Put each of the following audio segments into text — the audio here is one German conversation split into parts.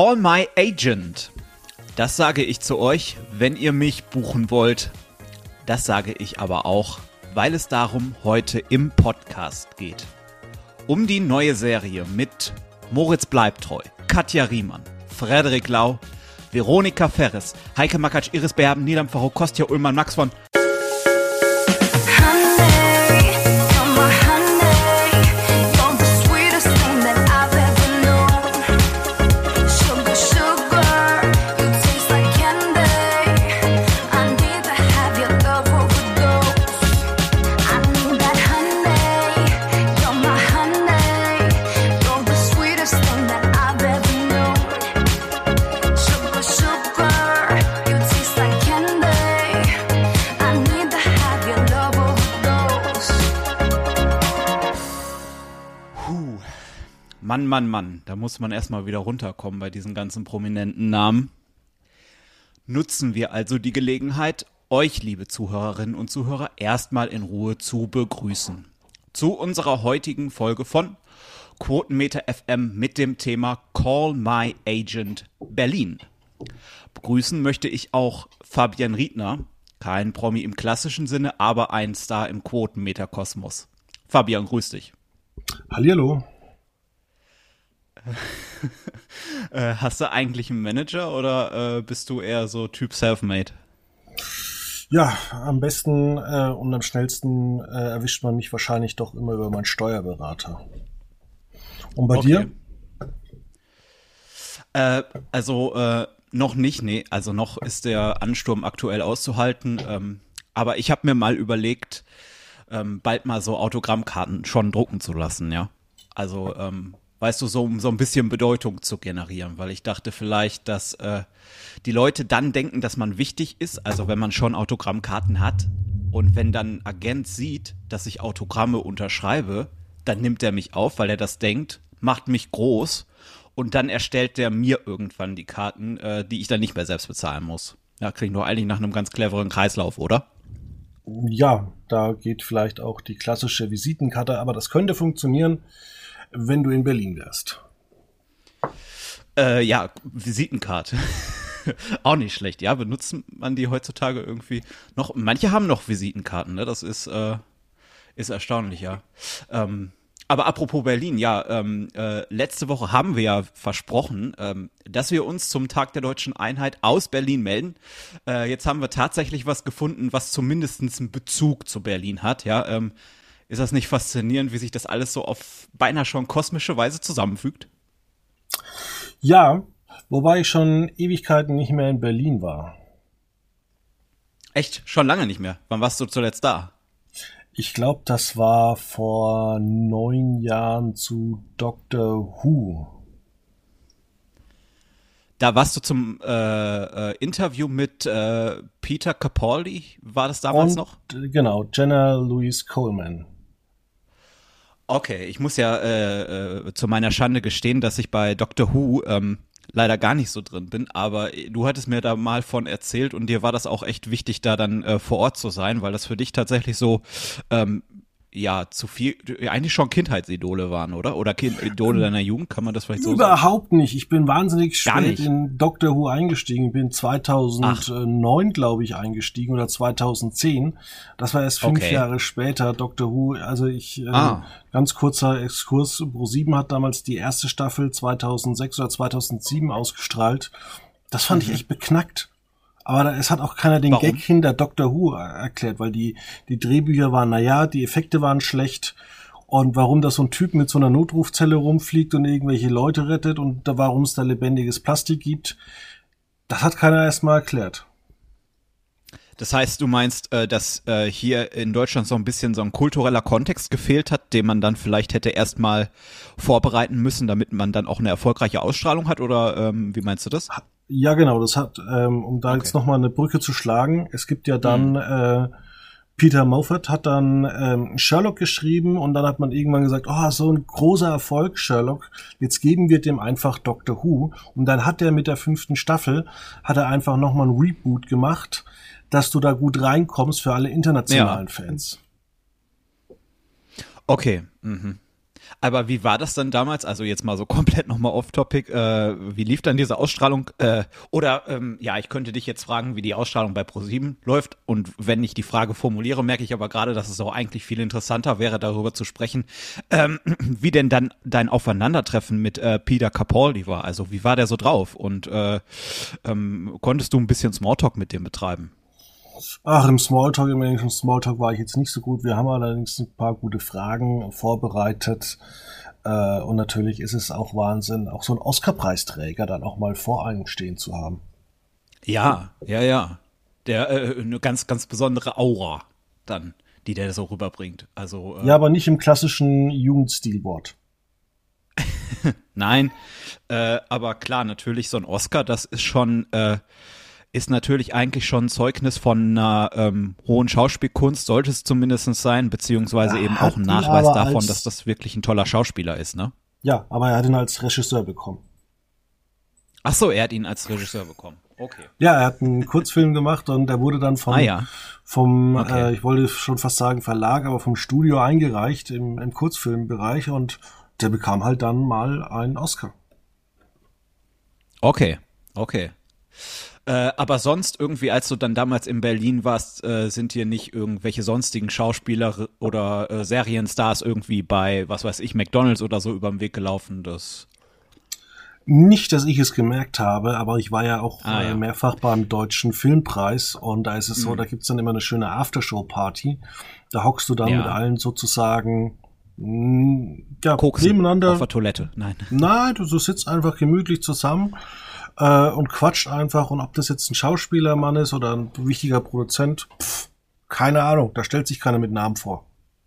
Call my agent. Das sage ich zu euch, wenn ihr mich buchen wollt. Das sage ich aber auch, weil es darum heute im Podcast geht. Um die neue Serie mit Moritz Bleibtreu, Katja Riemann, Frederik Lau, Veronika Ferres, Heike Makatsch, Iris Berben, Nilam Farouk, Kostja Ullmann, Max von Mann, da muss man erstmal wieder runterkommen bei diesen ganzen prominenten Namen. Nutzen wir also die Gelegenheit, euch, liebe Zuhörerinnen und Zuhörer, erstmal in Ruhe zu begrüßen. Zu unserer heutigen Folge von Quotenmeter FM mit dem Thema Call My Agent Berlin. Begrüßen möchte ich auch Fabian Riedner, kein Promi im klassischen Sinne, aber ein Star im Quotenmeter-Kosmos. Fabian, grüß dich. Hallihallo. Hast du eigentlich einen Manager oder bist du eher so Typ Selfmade? Ja, am besten und am schnellsten erwischt man mich wahrscheinlich doch immer über meinen Steuerberater. Und bei dir? Noch nicht, nee. Also noch ist der Ansturm aktuell auszuhalten. Aber ich habe mir mal überlegt, bald mal so Autogrammkarten schon drucken zu lassen, ja. Also weißt du, so um so ein bisschen Bedeutung zu generieren, weil ich dachte vielleicht, dass die Leute dann denken, dass man wichtig ist, also wenn man schon Autogrammkarten hat und wenn dann ein Agent sieht, dass ich Autogramme unterschreibe, dann nimmt er mich auf, weil er das denkt, macht mich groß und dann erstellt der mir irgendwann die Karten, die ich dann nicht mehr selbst bezahlen muss. Ja, klingt doch eigentlich nach einem ganz cleveren Kreislauf, oder? Ja, da geht vielleicht auch die klassische Visitenkarte, aber das könnte funktionieren, wenn du in Berlin wärst. Ja, Visitenkarte. Auch nicht schlecht, ja. Benutzt man die heutzutage irgendwie noch? Manche haben noch Visitenkarten, ne? Das ist erstaunlich, ja. Aber apropos Berlin, ja, letzte Woche haben wir ja versprochen, dass wir uns zum Tag der Deutschen Einheit aus Berlin melden. Jetzt haben wir tatsächlich was gefunden, was zumindest einen Bezug zu Berlin hat, ja. Ist das nicht faszinierend, wie sich das alles so auf beinahe schon kosmische Weise zusammenfügt? Ja, wobei ich schon Ewigkeiten nicht mehr in Berlin war. Echt? Schon lange nicht mehr? Wann warst du zuletzt da? Ich glaube, das war vor 9 Jahren zu Doctor Who. Da warst du zum Interview mit Peter Capaldi, war das damals noch? Genau, Jenna Louise Coleman. Okay, ich muss ja zu meiner Schande gestehen, dass ich bei Doctor Who leider gar nicht so drin bin, aber du hattest mir da mal von erzählt und dir war das auch echt wichtig, da dann vor Ort zu sein, weil das für dich tatsächlich so zu viel, eigentlich schon Kindheitsidole waren, oder? Oder Idole deiner Jugend, kann man das vielleicht so sagen? Überhaupt nicht. Ich bin wahnsinnig spät in Doctor Who eingestiegen. Ich bin 2009, glaube ich, eingestiegen oder 2010. Das war erst 5 Jahre später, Doctor Who. Also ganz kurzer Exkurs, Pro7 hat damals die erste Staffel 2006 oder 2007 ausgestrahlt. Das fand ich echt beknackt. Aber es hat auch keiner den Gag hinter Doctor Who erklärt, weil die Drehbücher waren, die Effekte waren schlecht. Und warum da so ein Typ mit so einer Notrufzelle rumfliegt und irgendwelche Leute rettet und warum es da lebendiges Plastik gibt, das hat keiner erstmal erklärt. Das heißt, du meinst, dass hier in Deutschland so ein bisschen so ein kultureller Kontext gefehlt hat, den man dann vielleicht hätte erstmal vorbereiten müssen, damit man dann auch eine erfolgreiche Ausstrahlung hat, oder wie meinst du das? Ja, genau, das hat, um da jetzt nochmal eine Brücke zu schlagen, es gibt ja dann, Peter Moffat hat dann Sherlock geschrieben und dann hat man irgendwann gesagt, so ein großer Erfolg, Sherlock, jetzt geben wir dem einfach Doctor Who. Und dann hat er mit der 5. Staffel, hat er einfach nochmal ein Reboot gemacht, dass du da gut reinkommst für alle internationalen Fans. Okay, mhm. Aber wie war das dann damals? Also jetzt mal so komplett nochmal off-topic. Wie lief dann diese Ausstrahlung? Ich könnte dich jetzt fragen, wie die Ausstrahlung bei ProSieben läuft. Und wenn ich die Frage formuliere, merke ich aber gerade, dass es auch eigentlich viel interessanter wäre, darüber zu sprechen, wie denn dann dein Aufeinandertreffen mit Peter Capaldi war. Also wie war der so drauf? Und konntest du ein bisschen Smalltalk mit dem betreiben? Ach, im englischen Smalltalk war ich jetzt nicht so gut. Wir haben allerdings ein paar gute Fragen vorbereitet. Und natürlich ist es auch Wahnsinn, auch so einen Oscar-Preisträger dann auch mal vor einem stehen zu haben. Ja. Der eine ganz, ganz besondere Aura dann, die der so rüberbringt. Also ja, aber nicht im klassischen Jugendstilwort. Nein, aber klar, natürlich so ein Oscar, das ist schon ist natürlich eigentlich schon ein Zeugnis von einer hohen Schauspielkunst, sollte es zumindest sein, beziehungsweise eben auch ein Nachweis davon, dass das wirklich ein toller Schauspieler ist, ne? Ja, aber er hat ihn als Regisseur bekommen. Ach so, er hat ihn als Regisseur bekommen. Okay. Ja, er hat einen Kurzfilm gemacht und der wurde dann vom okay. Ich wollte schon fast sagen Verlag, aber vom Studio eingereicht im Kurzfilmbereich und der bekam halt dann mal einen Oscar. Okay. Aber sonst irgendwie, als du dann damals in Berlin warst, sind dir nicht irgendwelche sonstigen Schauspieler oder Serienstars irgendwie bei, was weiß ich, McDonald's oder so über den Weg gelaufen? Nicht, dass ich es gemerkt habe, aber ich war ja auch mehrfach beim Deutschen Filmpreis und da ist es so, da gibt's dann immer eine schöne Aftershow-Party. Da hockst du dann mit allen sozusagen nebeneinander. Auf der Toilette, nein. Nein, du sitzt einfach gemütlich zusammen und quatscht einfach. Und ob das jetzt ein Schauspielermann ist oder ein wichtiger Produzent, keine Ahnung. Da stellt sich keiner mit Namen vor.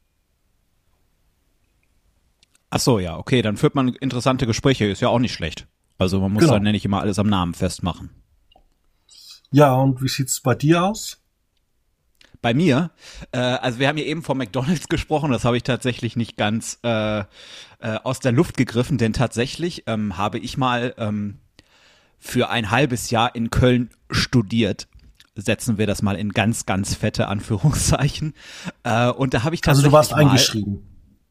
Ach so, ja, okay, dann führt man interessante Gespräche, ist ja auch nicht schlecht. Also man muss dann ja nicht immer alles am Namen festmachen. Ja, und wie sieht's bei dir aus? Bei mir? Also wir haben ja eben von McDonald's gesprochen, das habe ich tatsächlich nicht ganz aus der Luft gegriffen, denn tatsächlich habe ich mal für ein halbes Jahr in Köln studiert. Setzen wir das mal in ganz, ganz fette Anführungszeichen. Und da habe ich tatsächlich. Also du warst eingeschrieben.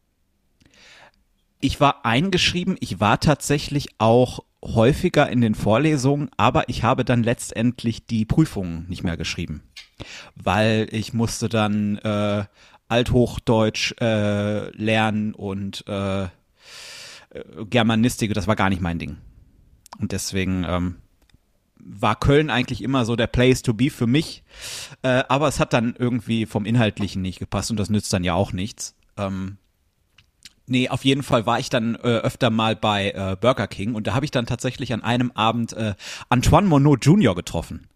Ich war eingeschrieben, ich war tatsächlich auch häufiger in den Vorlesungen, aber ich habe dann letztendlich die Prüfungen nicht mehr geschrieben. Weil ich musste dann Althochdeutsch lernen und Germanistik, das war gar nicht mein Ding. Und deswegen war Köln eigentlich immer so der Place to be für mich. Aber es hat dann irgendwie vom Inhaltlichen nicht gepasst und das nützt dann ja auch nichts. Nee, auf jeden Fall war ich dann öfter mal bei Burger King und da habe ich dann tatsächlich an einem Abend Antoine Monod Jr. getroffen.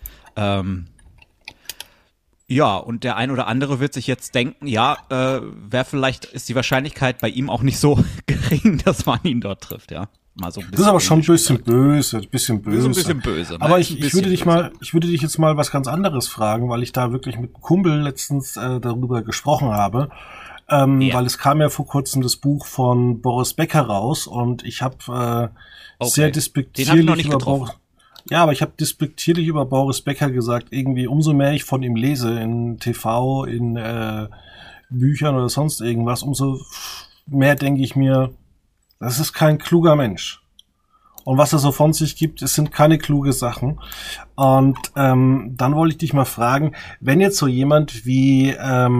Ja, und der ein oder andere wird sich jetzt denken, vielleicht ist die Wahrscheinlichkeit bei ihm auch nicht so gering, dass man ihn dort trifft, ja. Mal so ein bisschen. Das ist aber schon ein bisschen böse. Das ist ein bisschen böse. Ne? Aber ich würde dich jetzt mal was ganz anderes fragen, weil ich da wirklich mit einem Kumpel letztens darüber gesprochen habe. Weil es kam ja vor kurzem das Buch von Boris Becker raus und ich habe sehr despektierlich aber ich habe despektierlich über Boris Becker gesagt, irgendwie umso mehr ich von ihm lese in TV, in Büchern oder sonst irgendwas, umso mehr denke ich mir, das ist kein kluger Mensch. Und was er so von sich gibt, es sind keine kluge Sachen. Und dann wollte ich dich mal fragen, wenn jetzt so jemand wie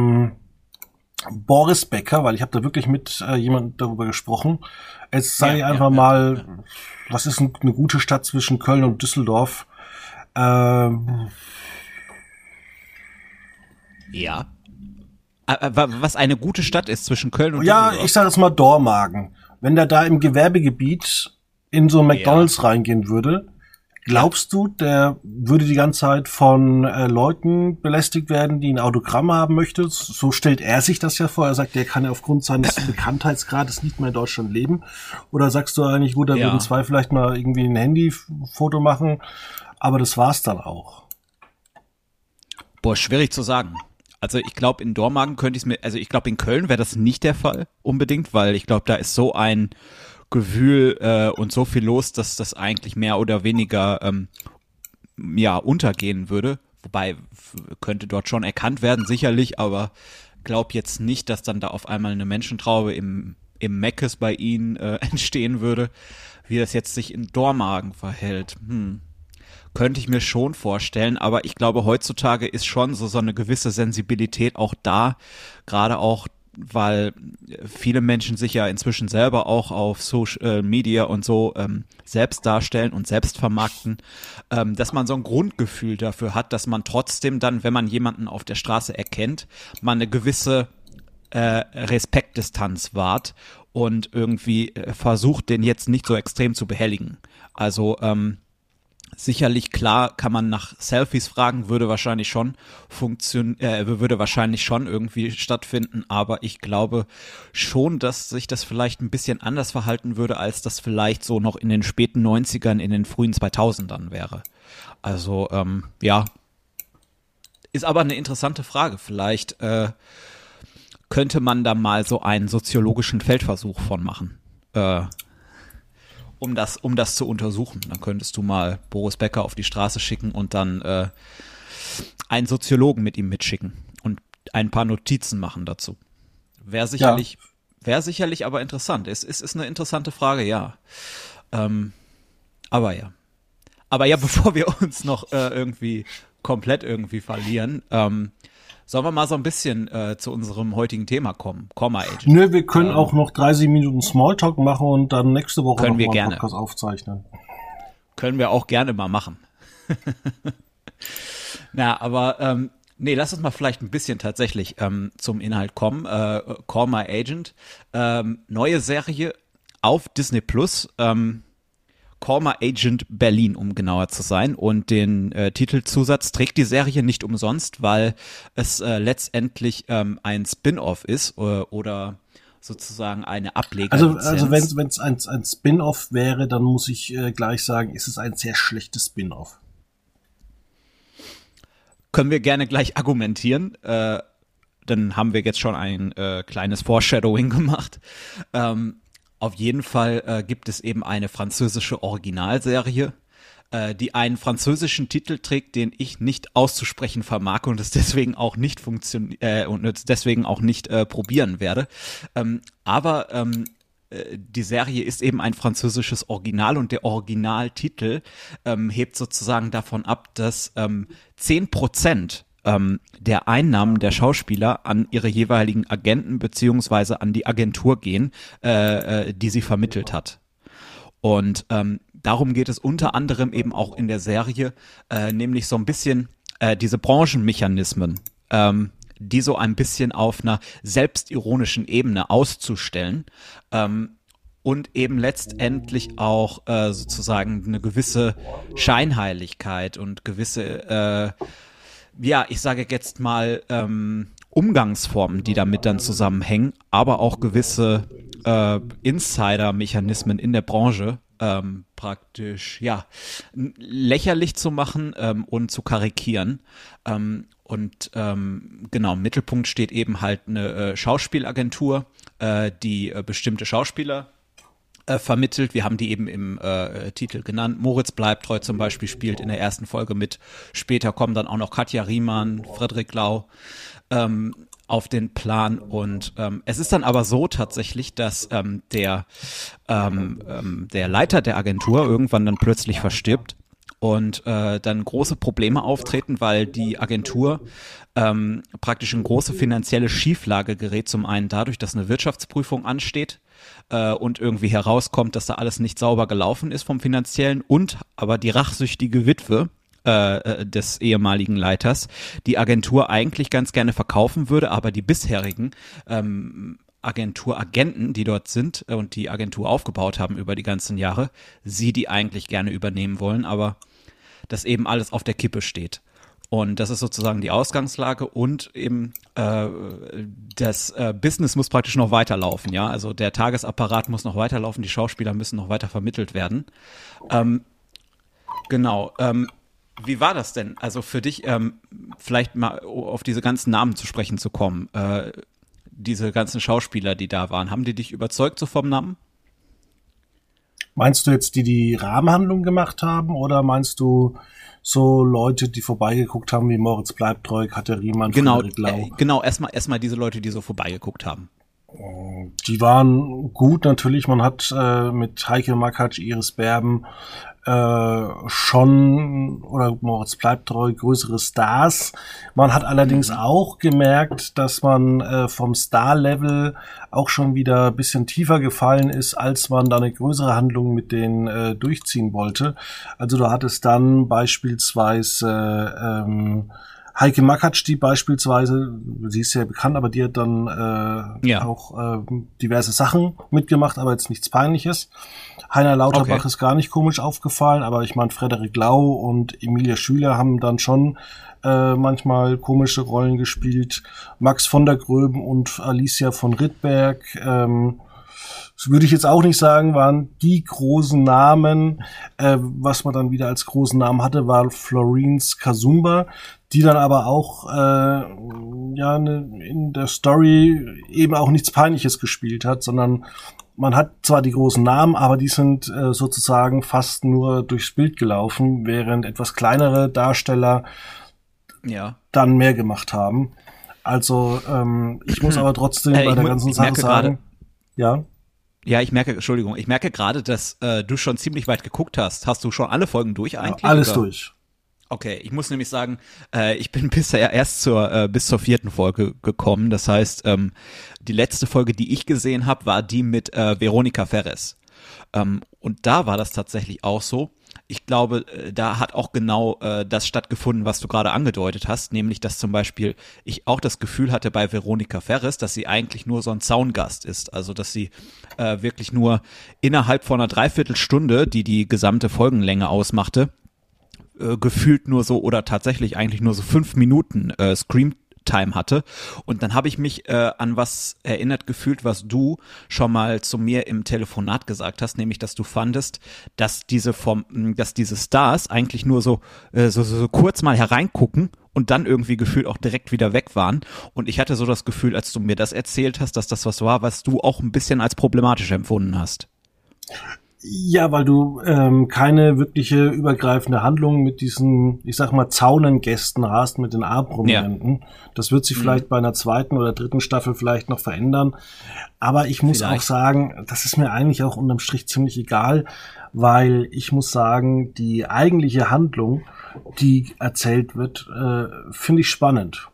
Boris Becker, weil ich habe da wirklich mit jemandem darüber gesprochen, jetzt sage ich einfach mal, was ist eine gute Stadt zwischen Köln und Düsseldorf? Ja. Was eine gute Stadt ist zwischen Köln und Düsseldorf? Ja, ich sage jetzt mal Dormagen. Wenn der da im Gewerbegebiet in so ein McDonald's reingehen würde, glaubst du, der würde die ganze Zeit von Leuten belästigt werden, die ein Autogramm haben möchte? So stellt er sich das ja vor. Er sagt, der kann ja aufgrund seines Bekanntheitsgrades nicht mehr in Deutschland leben. Oder sagst du eigentlich, gut, da würden zwei vielleicht mal irgendwie ein Handyfoto machen, aber das war's dann auch. Boah, schwierig zu sagen. Also ich glaube, in Dormagen ich glaube, in Köln wäre das nicht der Fall unbedingt, weil ich glaube, da ist so ein Gewühl und so viel los, dass das eigentlich mehr oder weniger untergehen würde. Wobei könnte dort schon erkannt werden, sicherlich, aber glaub jetzt nicht, dass dann da auf einmal eine Menschentraube im im Meckes bei ihnen entstehen würde. Wie das jetzt sich in Dormagen verhält, könnte ich mir schon vorstellen, aber ich glaube, heutzutage ist schon so eine gewisse Sensibilität auch da, gerade auch, weil viele Menschen sich ja inzwischen selber auch auf Social Media und so selbst darstellen und selbst vermarkten, dass man so ein Grundgefühl dafür hat, dass man trotzdem dann, wenn man jemanden auf der Straße erkennt, man eine gewisse Respektdistanz wahrt und irgendwie versucht, den jetzt nicht so extrem zu behelligen. Also sicherlich, klar, kann man nach Selfies fragen, würde wahrscheinlich schon irgendwie stattfinden, aber ich glaube schon, dass sich das vielleicht ein bisschen anders verhalten würde, als das vielleicht so noch in den späten 90ern, in den frühen 2000ern wäre. Also, ja, ist aber eine interessante Frage. Vielleicht könnte man da mal so einen soziologischen Feldversuch von machen. Um das zu untersuchen. Dann könntest du mal Boris Becker auf die Straße schicken und dann einen Soziologen mit ihm mitschicken und ein paar Notizen machen dazu. Wäre sicherlich aber interessant. Es ist eine interessante Frage, ja. Aber ja, bevor wir uns noch komplett verlieren, sollen wir mal so ein bisschen zu unserem heutigen Thema kommen? Comma Agent. Nö, wir können auch noch 30 Minuten Smalltalk machen und dann nächste Woche können noch mal einen Podcast aufzeichnen. Können wir auch gerne mal machen. Na, aber nee, lass uns mal vielleicht ein bisschen tatsächlich zum Inhalt kommen. Call My Agent. Neue Serie auf Disney Plus. Call My Agent Berlin, um genauer zu sein. Und den Titelzusatz trägt die Serie nicht umsonst, weil es letztendlich ein Spin-off ist oder sozusagen eine Ablegerlizenz. Also wenn es ein Spin-off wäre, dann muss ich gleich sagen, ist es ein sehr schlechtes Spin-off. Können wir gerne gleich argumentieren. Dann haben wir jetzt schon ein kleines Foreshadowing gemacht. Auf jeden Fall gibt es eben eine französische Originalserie, die einen französischen Titel trägt, den ich nicht auszusprechen vermag und es deswegen auch nicht probieren werde. Aber die Serie ist eben ein französisches Original und der Originaltitel hebt sozusagen davon ab, dass 10% der Einnahmen der Schauspieler an ihre jeweiligen Agenten beziehungsweise an die Agentur gehen, die sie vermittelt hat. Und darum geht es unter anderem eben auch in der Serie, nämlich so ein bisschen diese Branchenmechanismen, die so ein bisschen auf einer selbstironischen Ebene auszustellen und eben letztendlich auch sozusagen eine gewisse Scheinheiligkeit und gewisse ich sage jetzt mal Umgangsformen, die damit dann zusammenhängen, aber auch gewisse Insider-Mechanismen in der Branche praktisch lächerlich zu machen und zu karikieren. Genau, im Mittelpunkt steht eben halt eine Schauspielagentur, die bestimmte Schauspieler vermittelt. Wir haben die eben im Titel genannt. Moritz Bleibtreu zum Beispiel spielt in der ersten Folge mit. Später kommen dann auch noch Katja Riemann, Frederik Lau auf den Plan. Und es ist dann aber so tatsächlich, dass der Leiter der Agentur irgendwann dann plötzlich verstirbt und dann große Probleme auftreten, weil die Agentur praktisch in große finanzielle Schieflage gerät. Zum einen dadurch, dass eine Wirtschaftsprüfung ansteht und irgendwie herauskommt, dass da alles nicht sauber gelaufen ist vom Finanziellen und aber die rachsüchtige Witwe des ehemaligen Leiters die Agentur eigentlich ganz gerne verkaufen würde, aber die bisherigen Agenturagenten, die dort sind und die Agentur aufgebaut haben über die ganzen Jahre, sie die eigentlich gerne übernehmen wollen, aber das eben alles auf der Kippe steht. Und das ist sozusagen die Ausgangslage und eben das Business muss praktisch noch weiterlaufen, ja. Also der Tagesapparat muss noch weiterlaufen, die Schauspieler müssen noch weiter vermittelt werden. Genau. Wie war das denn? Also für dich, vielleicht mal auf diese ganzen Namen zu sprechen zu kommen, diese ganzen Schauspieler, die da waren, haben die dich überzeugt so vom Namen? Meinst du jetzt die Rahmenhandlung gemacht haben oder meinst du so Leute, die vorbeigeguckt haben, wie Moritz Bleibtreu, Katja Riemann, Genau, Frederik Lau? Genau, erstmal diese Leute, die so vorbeigeguckt haben. Die waren gut natürlich. Man hat mit Heike Makatsch, Iris Berben schon, oder Moritz bleibt treu, größere Stars. Man hat allerdings auch gemerkt, dass man vom Star-Level auch schon wieder ein bisschen tiefer gefallen ist, als man da eine größere Handlung mit denen durchziehen wollte. Also du hattest dann beispielsweise Heike Makatsch, die beispielsweise, sie ist sehr bekannt, aber die hat dann auch diverse Sachen mitgemacht, aber jetzt nichts Peinliches. Heiner Lauterbach ist gar nicht komisch aufgefallen, aber ich meine, Frederik Lau und Emilia Schüler haben dann schon manchmal komische Rollen gespielt. Max von der Gröben und Alicia von Rittberg, das würde ich jetzt auch nicht sagen, waren die großen Namen. Was man dann wieder als großen Namen hatte, war Florence Kasumba, die dann aber auch in der Story eben auch nichts Peinliches gespielt hat, sondern man hat zwar die großen Namen, aber die sind sozusagen fast nur durchs Bild gelaufen, während etwas kleinere Darsteller dann mehr gemacht haben. Also ich muss aber trotzdem bei der ganzen Sache sagen, Ja, ich merke gerade, dass du schon ziemlich weit geguckt hast. Hast du schon alle Folgen durch eigentlich? Ja, alles durch. Okay, ich muss nämlich sagen, ich bin bisher erst bis zur 4. Folge gekommen. Das heißt, die letzte Folge, die ich gesehen habe, war die mit Veronica Ferres. Und da war das tatsächlich auch so. Ich glaube, da hat auch genau das stattgefunden, was du gerade angedeutet hast, nämlich, dass zum Beispiel ich auch das Gefühl hatte bei Veronica Ferres, dass sie eigentlich nur so ein Zaungast ist. Also, dass sie wirklich nur innerhalb von einer Dreiviertelstunde, die gesamte Folgenlänge ausmachte, gefühlt nur so oder tatsächlich eigentlich nur so 5 Minuten Screamtime hatte. Und dann habe ich mich an was erinnert gefühlt, was du schon mal zu mir im Telefonat gesagt hast, nämlich, dass du fandest, dass diese Stars eigentlich nur so kurz mal hereingucken und dann irgendwie gefühlt auch direkt wieder weg waren. Und ich hatte so das Gefühl, als du mir das erzählt hast, dass das was war, was du auch ein bisschen als problematisch empfunden hast. Ja, weil du keine wirkliche übergreifende Handlung mit diesen, ich sag mal, Zaunengästen hast, mit den A-Prominenten. Ja. Das wird sich vielleicht bei einer 2. oder 3. Staffel vielleicht noch verändern. Aber ich muss auch sagen, das ist mir eigentlich auch unterm Strich ziemlich egal, weil ich muss sagen, die eigentliche Handlung, die erzählt wird, finde ich spannend.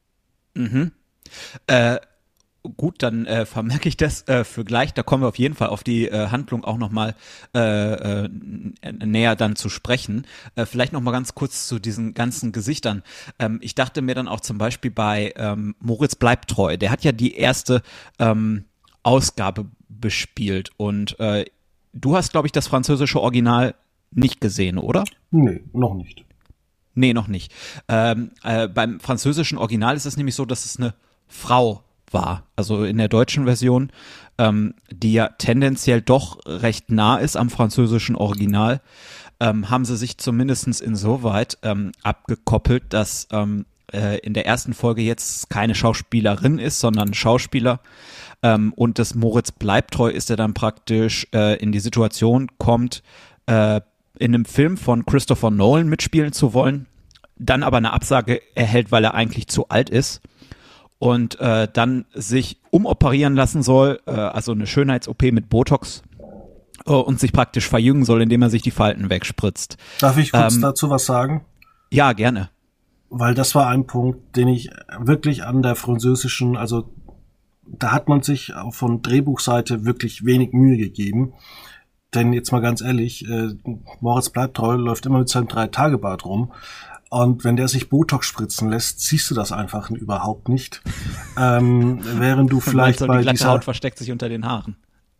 Gut, dann vermerke ich das für gleich. Da kommen wir auf jeden Fall auf die Handlung auch nochmal näher dann zu sprechen. Vielleicht nochmal ganz kurz zu diesen ganzen Gesichtern. Ich dachte mir dann auch zum Beispiel bei Moritz bleibt treu. Der hat ja die erste Ausgabe bespielt. Und du hast, glaube ich, das französische Original nicht gesehen, oder? Nee, noch nicht. Nee, noch nicht. Beim französischen Original ist es nämlich so, dass es eine Frau war, also in der deutschen Version, die ja tendenziell doch recht nah ist am französischen Original, haben sie sich zumindest insoweit abgekoppelt, dass in der ersten Folge jetzt keine Schauspielerin ist, sondern ein Schauspieler, und das Moritz bleibt treu ist, der dann praktisch in die Situation kommt, in einem Film von Christopher Nolan mitspielen zu wollen, dann aber eine Absage erhält, weil er eigentlich zu alt ist. Und dann sich umoperieren lassen soll, also eine Schönheits-OP mit Botox, und sich praktisch verjüngen soll, indem er sich die Falten wegspritzt. Darf ich kurz dazu was sagen? Ja, gerne. Weil das war ein Punkt, den ich wirklich an der französischen, also da hat man sich von Drehbuchseite wirklich wenig Mühe gegeben. Denn jetzt mal ganz ehrlich, Moritz bleibt treu, läuft immer mit seinem 3-Tage-Bart rum. Und wenn der sich Botox spritzen lässt, siehst du das einfach überhaupt nicht. Während du vielleicht bei die glatte Haut versteckt sich unter den Haaren.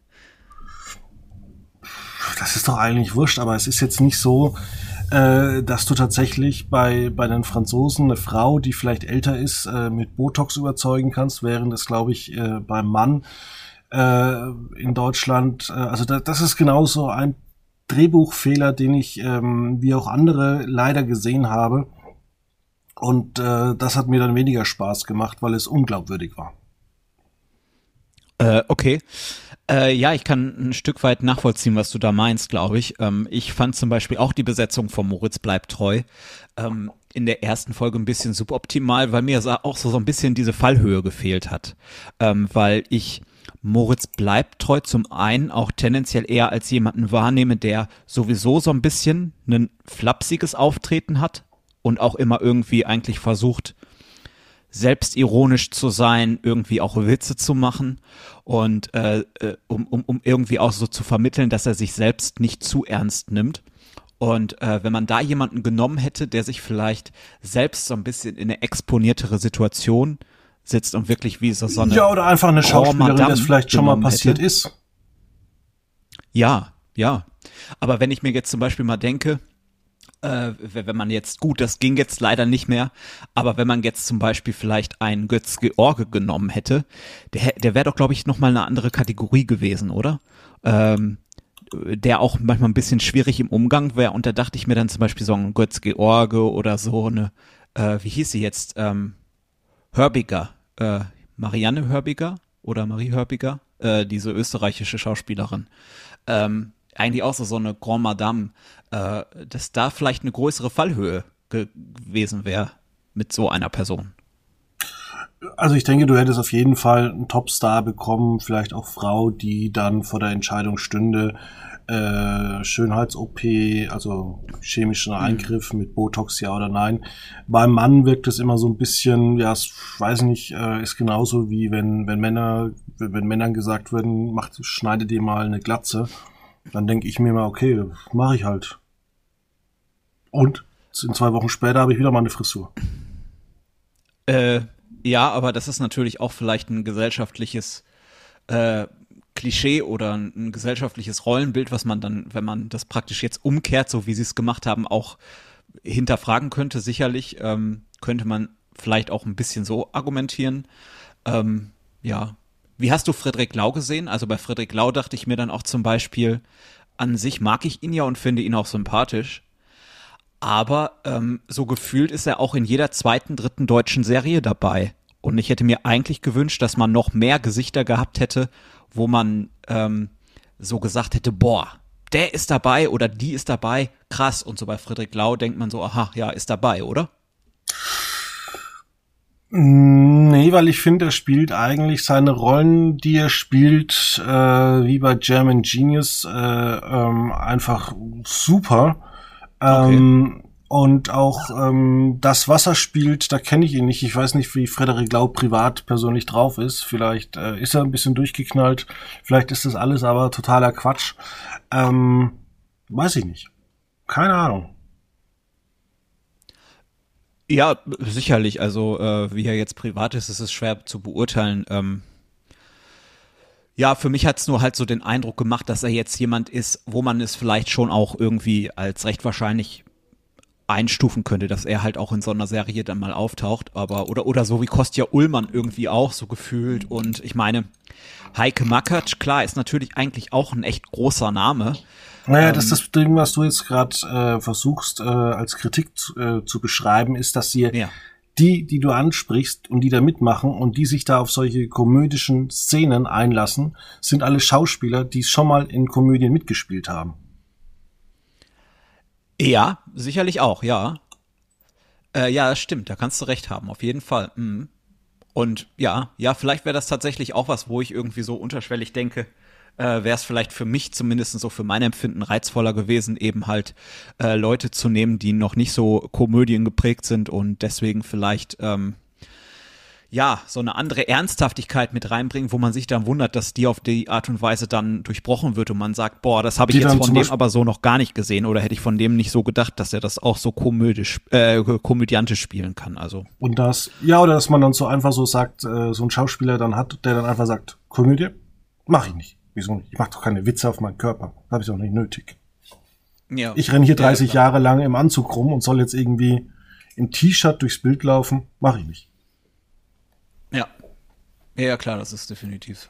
Das ist doch eigentlich wurscht, aber es ist jetzt nicht so, dass du tatsächlich bei den Franzosen eine Frau, die vielleicht älter ist, mit Botox überzeugen kannst, während es, glaube ich, beim Mann in Deutschland, also das ist genauso ein Drehbuchfehler, den ich wie auch andere leider gesehen habe. Und das hat mir dann weniger Spaß gemacht, weil es unglaubwürdig war. Okay. Ja, ich kann ein Stück weit nachvollziehen, was du da meinst, glaube ich. Ich fand zum Beispiel auch die Besetzung von Moritz bleibt treu in der ersten Folge ein bisschen suboptimal, weil mir auch so ein bisschen diese Fallhöhe gefehlt hat. Weil ich Moritz bleibt treu zum einen auch tendenziell eher als jemanden wahrnehme, der sowieso so ein bisschen ein flapsiges Auftreten hat und auch immer irgendwie eigentlich versucht, selbstironisch zu sein, irgendwie auch Witze zu machen und um irgendwie auch so zu vermitteln, dass er sich selbst nicht zu ernst nimmt. Und wenn man da jemanden genommen hätte, der sich vielleicht selbst so ein bisschen in eine exponiertere Situation sitzt und wirklich wie so eine ja, oder einfach eine Schauspielerin, der es vielleicht schon mal passiert ist. Ja. Aber wenn ich mir jetzt zum Beispiel mal denke, wenn man jetzt, gut, das ging jetzt leider nicht mehr, aber wenn man jetzt zum Beispiel vielleicht einen Götz-George genommen hätte, der wäre doch, glaube ich, nochmal eine andere Kategorie gewesen, oder? Der auch manchmal ein bisschen schwierig im Umgang wäre, und da dachte ich mir dann zum Beispiel so ein Götz-George oder so eine, wie hieß sie jetzt, Hörbiger, Marianne Hörbiger oder Marie Hörbiger, diese österreichische Schauspielerin, eigentlich auch so eine Grand Madame, dass da vielleicht eine größere Fallhöhe gewesen wäre mit so einer Person. Also ich denke, du hättest auf jeden Fall einen Topstar bekommen, vielleicht auch Frau, die dann vor der Entscheidung stünde, Schönheits-OP, also chemischen Eingriff mit Botox, ja oder nein. Beim Mann wirkt es immer so ein bisschen, ja, ich weiß nicht, ist genauso wie wenn Männern gesagt werden, schneide dir mal eine Glatze, dann denke ich mir mal, okay, mache ich halt. Und in 2 Wochen später habe ich wieder mal eine Frisur. Ja, aber das ist natürlich auch vielleicht ein gesellschaftliches Klischee oder ein gesellschaftliches Rollenbild, was man dann, wenn man das praktisch jetzt umkehrt, so wie sie es gemacht haben, auch hinterfragen könnte. Sicherlich könnte man vielleicht auch ein bisschen so argumentieren. Ja. Wie hast du Frederick Lau gesehen? Also bei Frederick Lau dachte ich mir dann auch zum Beispiel, an sich mag ich ihn ja und finde ihn auch sympathisch. Aber so gefühlt ist er auch in jeder 2., 3. deutschen Serie dabei. Und ich hätte mir eigentlich gewünscht, dass man noch mehr Gesichter gehabt hätte, wo man so gesagt hätte, boah, der ist dabei oder die ist dabei, krass. Und so bei Frederick Lau denkt man so, aha, ja, ist dabei, oder? Nee, weil ich finde, er spielt eigentlich seine Rollen, die er spielt, wie bei German Genius, einfach super. Okay. Und auch das, was er spielt, da kenne ich ihn nicht. Ich weiß nicht, wie Frederick Lau privat persönlich drauf ist. Vielleicht ist er ein bisschen durchgeknallt. Vielleicht ist das alles aber totaler Quatsch. Weiß ich nicht. Keine Ahnung. Ja, sicherlich. Also wie er jetzt privat ist es schwer zu beurteilen. Ja, für mich hat's nur halt so den Eindruck gemacht, dass er jetzt jemand ist, wo man es vielleicht schon auch irgendwie als recht wahrscheinlich einstufen könnte, dass er halt auch in so einer Serie dann mal auftaucht, aber oder so wie Kostja Ullmann irgendwie auch so gefühlt. Und ich meine, Heike Makatsch, klar, ist natürlich eigentlich auch ein echt großer Name. Naja, das Ding, was du jetzt gerade versuchst als Kritik zu beschreiben, ist, dass die du ansprichst und die da mitmachen und die sich da auf solche komödischen Szenen einlassen, sind alle Schauspieler, die schon mal in Komödien mitgespielt haben. Ja, sicherlich auch, ja. Ja, das stimmt, da kannst du recht haben, auf jeden Fall. Mhm. Und ja, vielleicht wäre das tatsächlich auch was, wo ich irgendwie so unterschwellig denke, wäre es vielleicht für mich zumindest so für mein Empfinden reizvoller gewesen, eben halt Leute zu nehmen, die noch nicht so Komödien geprägt sind und deswegen vielleicht so eine andere Ernsthaftigkeit mit reinbringen, wo man sich dann wundert, dass die auf die Art und Weise dann durchbrochen wird und man sagt, boah, das habe ich jetzt von dem aber so noch gar nicht gesehen oder hätte ich von dem nicht so gedacht, dass er das auch so komödiantisch spielen kann. Also. Und oder dass man dann so einfach so sagt, so ein Schauspieler dann hat, der dann einfach sagt, Komödie, mach ich nicht. Wieso nicht? Ich mach doch keine Witze auf meinen Körper. Habe ich doch nicht nötig. Ja. Ich renne hier 30 Jahre lang im Anzug rum und soll jetzt irgendwie im T-Shirt durchs Bild laufen. Mach ich nicht. Ja, klar, das ist definitiv.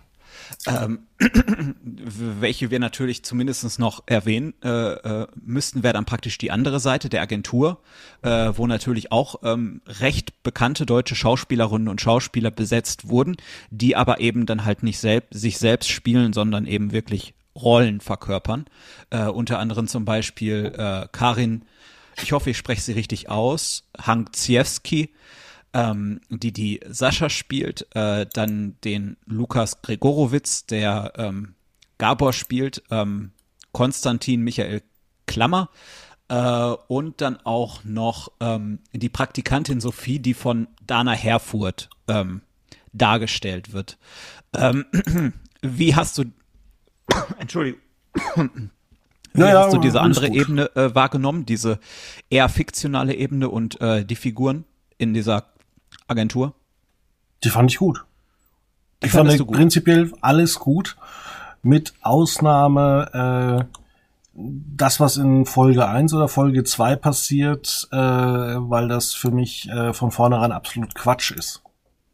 Welche wir natürlich zumindest noch erwähnen müssten, wäre dann praktisch die andere Seite der Agentur, wo natürlich auch recht bekannte deutsche Schauspielerinnen und Schauspieler besetzt wurden, die aber eben dann halt nicht sich selbst spielen, sondern eben wirklich Rollen verkörpern. Unter anderem zum Beispiel Karin, ich hoffe, ich spreche sie richtig aus, Hankziewski, die Sascha spielt, dann den Lukas Gregorowitz, der Gabor spielt, Konstantin Michael Klammer und dann auch noch die Praktikantin Sophie, die von Dana Herfurth dargestellt wird. Wie hast du Entschuldigung. Wie hast du diese andere Ebene wahrgenommen, diese eher fiktionale Ebene und die Figuren in dieser Agentur? Die fand ich gut. Ich fand prinzipiell alles gut, mit Ausnahme das, was in Folge 1 oder Folge 2 passiert, weil das für mich von vornherein absolut Quatsch ist.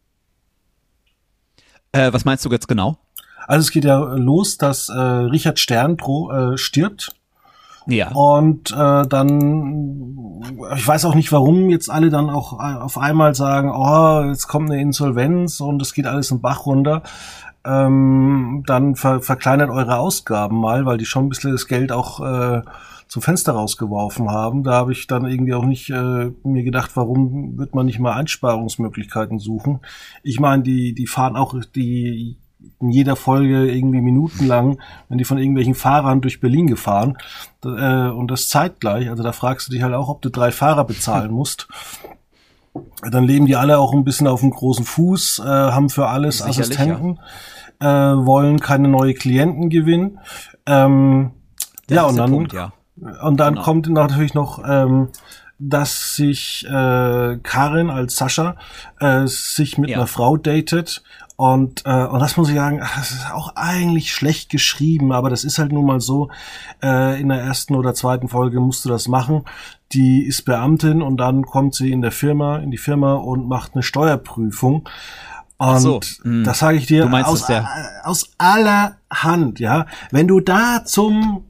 Was meinst du jetzt genau? Also es geht ja los, dass Richard Stern stirbt. Ja. Und dann, ich weiß auch nicht, warum jetzt alle dann auch auf einmal sagen, oh, jetzt kommt eine Insolvenz und es geht alles im Bach runter. Dann verkleinert eure Ausgaben mal, weil die schon ein bisschen das Geld auch zum Fenster rausgeworfen haben. Da habe ich dann irgendwie auch nicht mir gedacht, warum wird man nicht mal Einsparungsmöglichkeiten suchen. Ich meine, die fahren auch in jeder Folge irgendwie minutenlang, wenn die von irgendwelchen Fahrern durch Berlin gefahren und das zeitgleich, also da fragst du dich halt auch, ob du 3 Fahrer bezahlen musst. Dann leben die alle auch ein bisschen auf dem großen Fuß, haben für alles sicherlich Assistenten, wollen keine neue Klienten gewinnen. Und dann genau. Kommt natürlich noch, dass sich Karin als Sascha sich mit einer Frau datet. Und das muss ich sagen, das ist auch eigentlich schlecht geschrieben, aber das ist halt nun mal so, in der ersten oder zweiten Folge musst du das machen. Die ist Beamtin und dann kommt sie in die Firma und macht eine Steuerprüfung. Und das sage ich dir aus aller Hand, ja. Wenn du da zum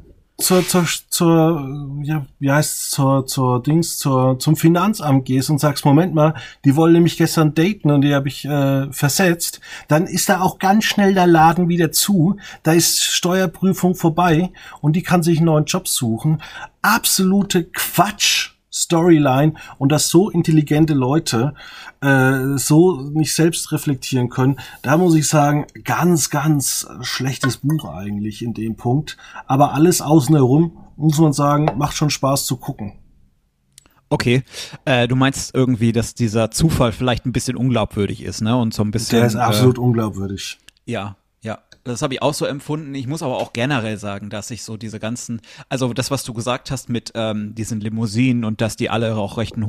Finanzamt gehst und sagst, Moment mal, die wollen nämlich gestern daten und die habe ich versetzt, dann ist da auch ganz schnell der Laden wieder zu, da ist Steuerprüfung vorbei und die kann sich einen neuen Job suchen. Absolute Quatsch Storyline und dass so intelligente Leute so nicht selbst reflektieren können, da muss ich sagen, ganz, ganz schlechtes Buch eigentlich in dem Punkt. Aber alles außen herum, muss man sagen, macht schon Spaß zu gucken. Okay, du meinst irgendwie, dass dieser Zufall vielleicht ein bisschen unglaubwürdig ist, ne? Und so ein bisschen. Der ist absolut unglaubwürdig. Ja. Das habe ich auch so empfunden. Ich muss aber auch generell sagen, dass ich so diese ganzen, also das, was du gesagt hast mit diesen Limousinen und dass die alle auch recht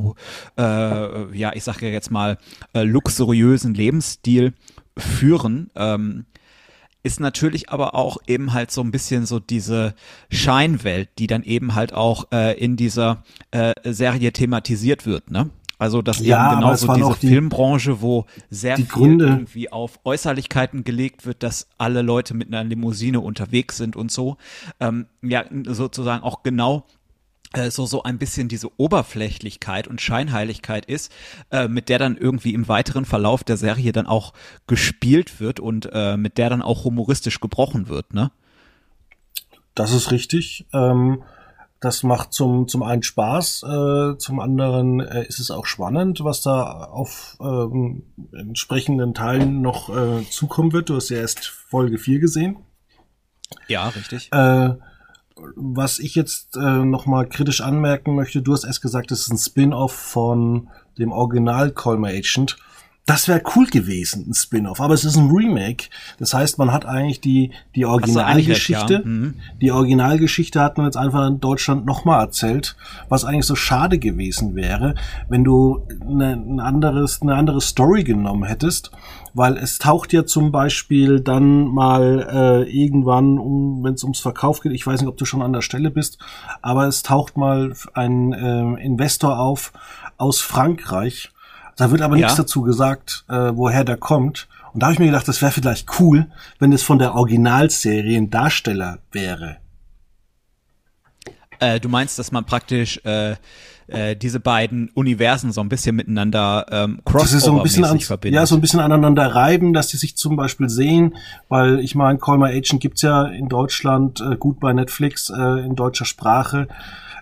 ich sage jetzt mal, luxuriösen Lebensstil führen, ist natürlich aber auch eben halt so ein bisschen so diese Scheinwelt, die dann eben halt auch in dieser Serie thematisiert wird, ne? Also das eben genauso diese Filmbranche, wo sehr viel Gründe irgendwie auf Äußerlichkeiten gelegt wird, dass alle Leute mit einer Limousine unterwegs sind und so. Sozusagen auch genau so ein bisschen diese Oberflächlichkeit und Scheinheiligkeit ist, mit der dann irgendwie im weiteren Verlauf der Serie dann auch gespielt wird und mit der dann auch humoristisch gebrochen wird, ne? Das ist richtig. Das macht zum einen Spaß, zum anderen ist es auch spannend, was da auf entsprechenden Teilen noch zukommen wird. Du hast ja erst Folge 4 gesehen. Ja, richtig. Was ich jetzt noch mal kritisch anmerken möchte, du hast erst gesagt, es ist ein Spin-off von dem Original Call My Agent. Das wäre cool gewesen, ein Spin-off, aber es ist ein Remake. Das heißt, man hat eigentlich die Originalgeschichte, die Originalgeschichte hat man jetzt einfach in Deutschland nochmal erzählt, was eigentlich so schade gewesen wäre, wenn du eine andere Story genommen hättest, weil es taucht ja zum Beispiel dann mal irgendwann, wenn es ums Verkauf geht, ich weiß nicht, ob du schon an der Stelle bist, aber es taucht mal ein Investor auf aus Frankreich. Da wird aber nichts dazu gesagt, woher der kommt. Und da habe ich mir gedacht, das wäre vielleicht cool, wenn es von der Originalserie ein Darsteller wäre. Du meinst, dass man praktisch diese beiden Universen so ein bisschen miteinander crossover-mäßig verbindet? Ja, so ein bisschen aneinander reiben, dass die sich zum Beispiel sehen, weil ich meine, Call My Agent gibt's ja in Deutschland gut bei Netflix in deutscher Sprache.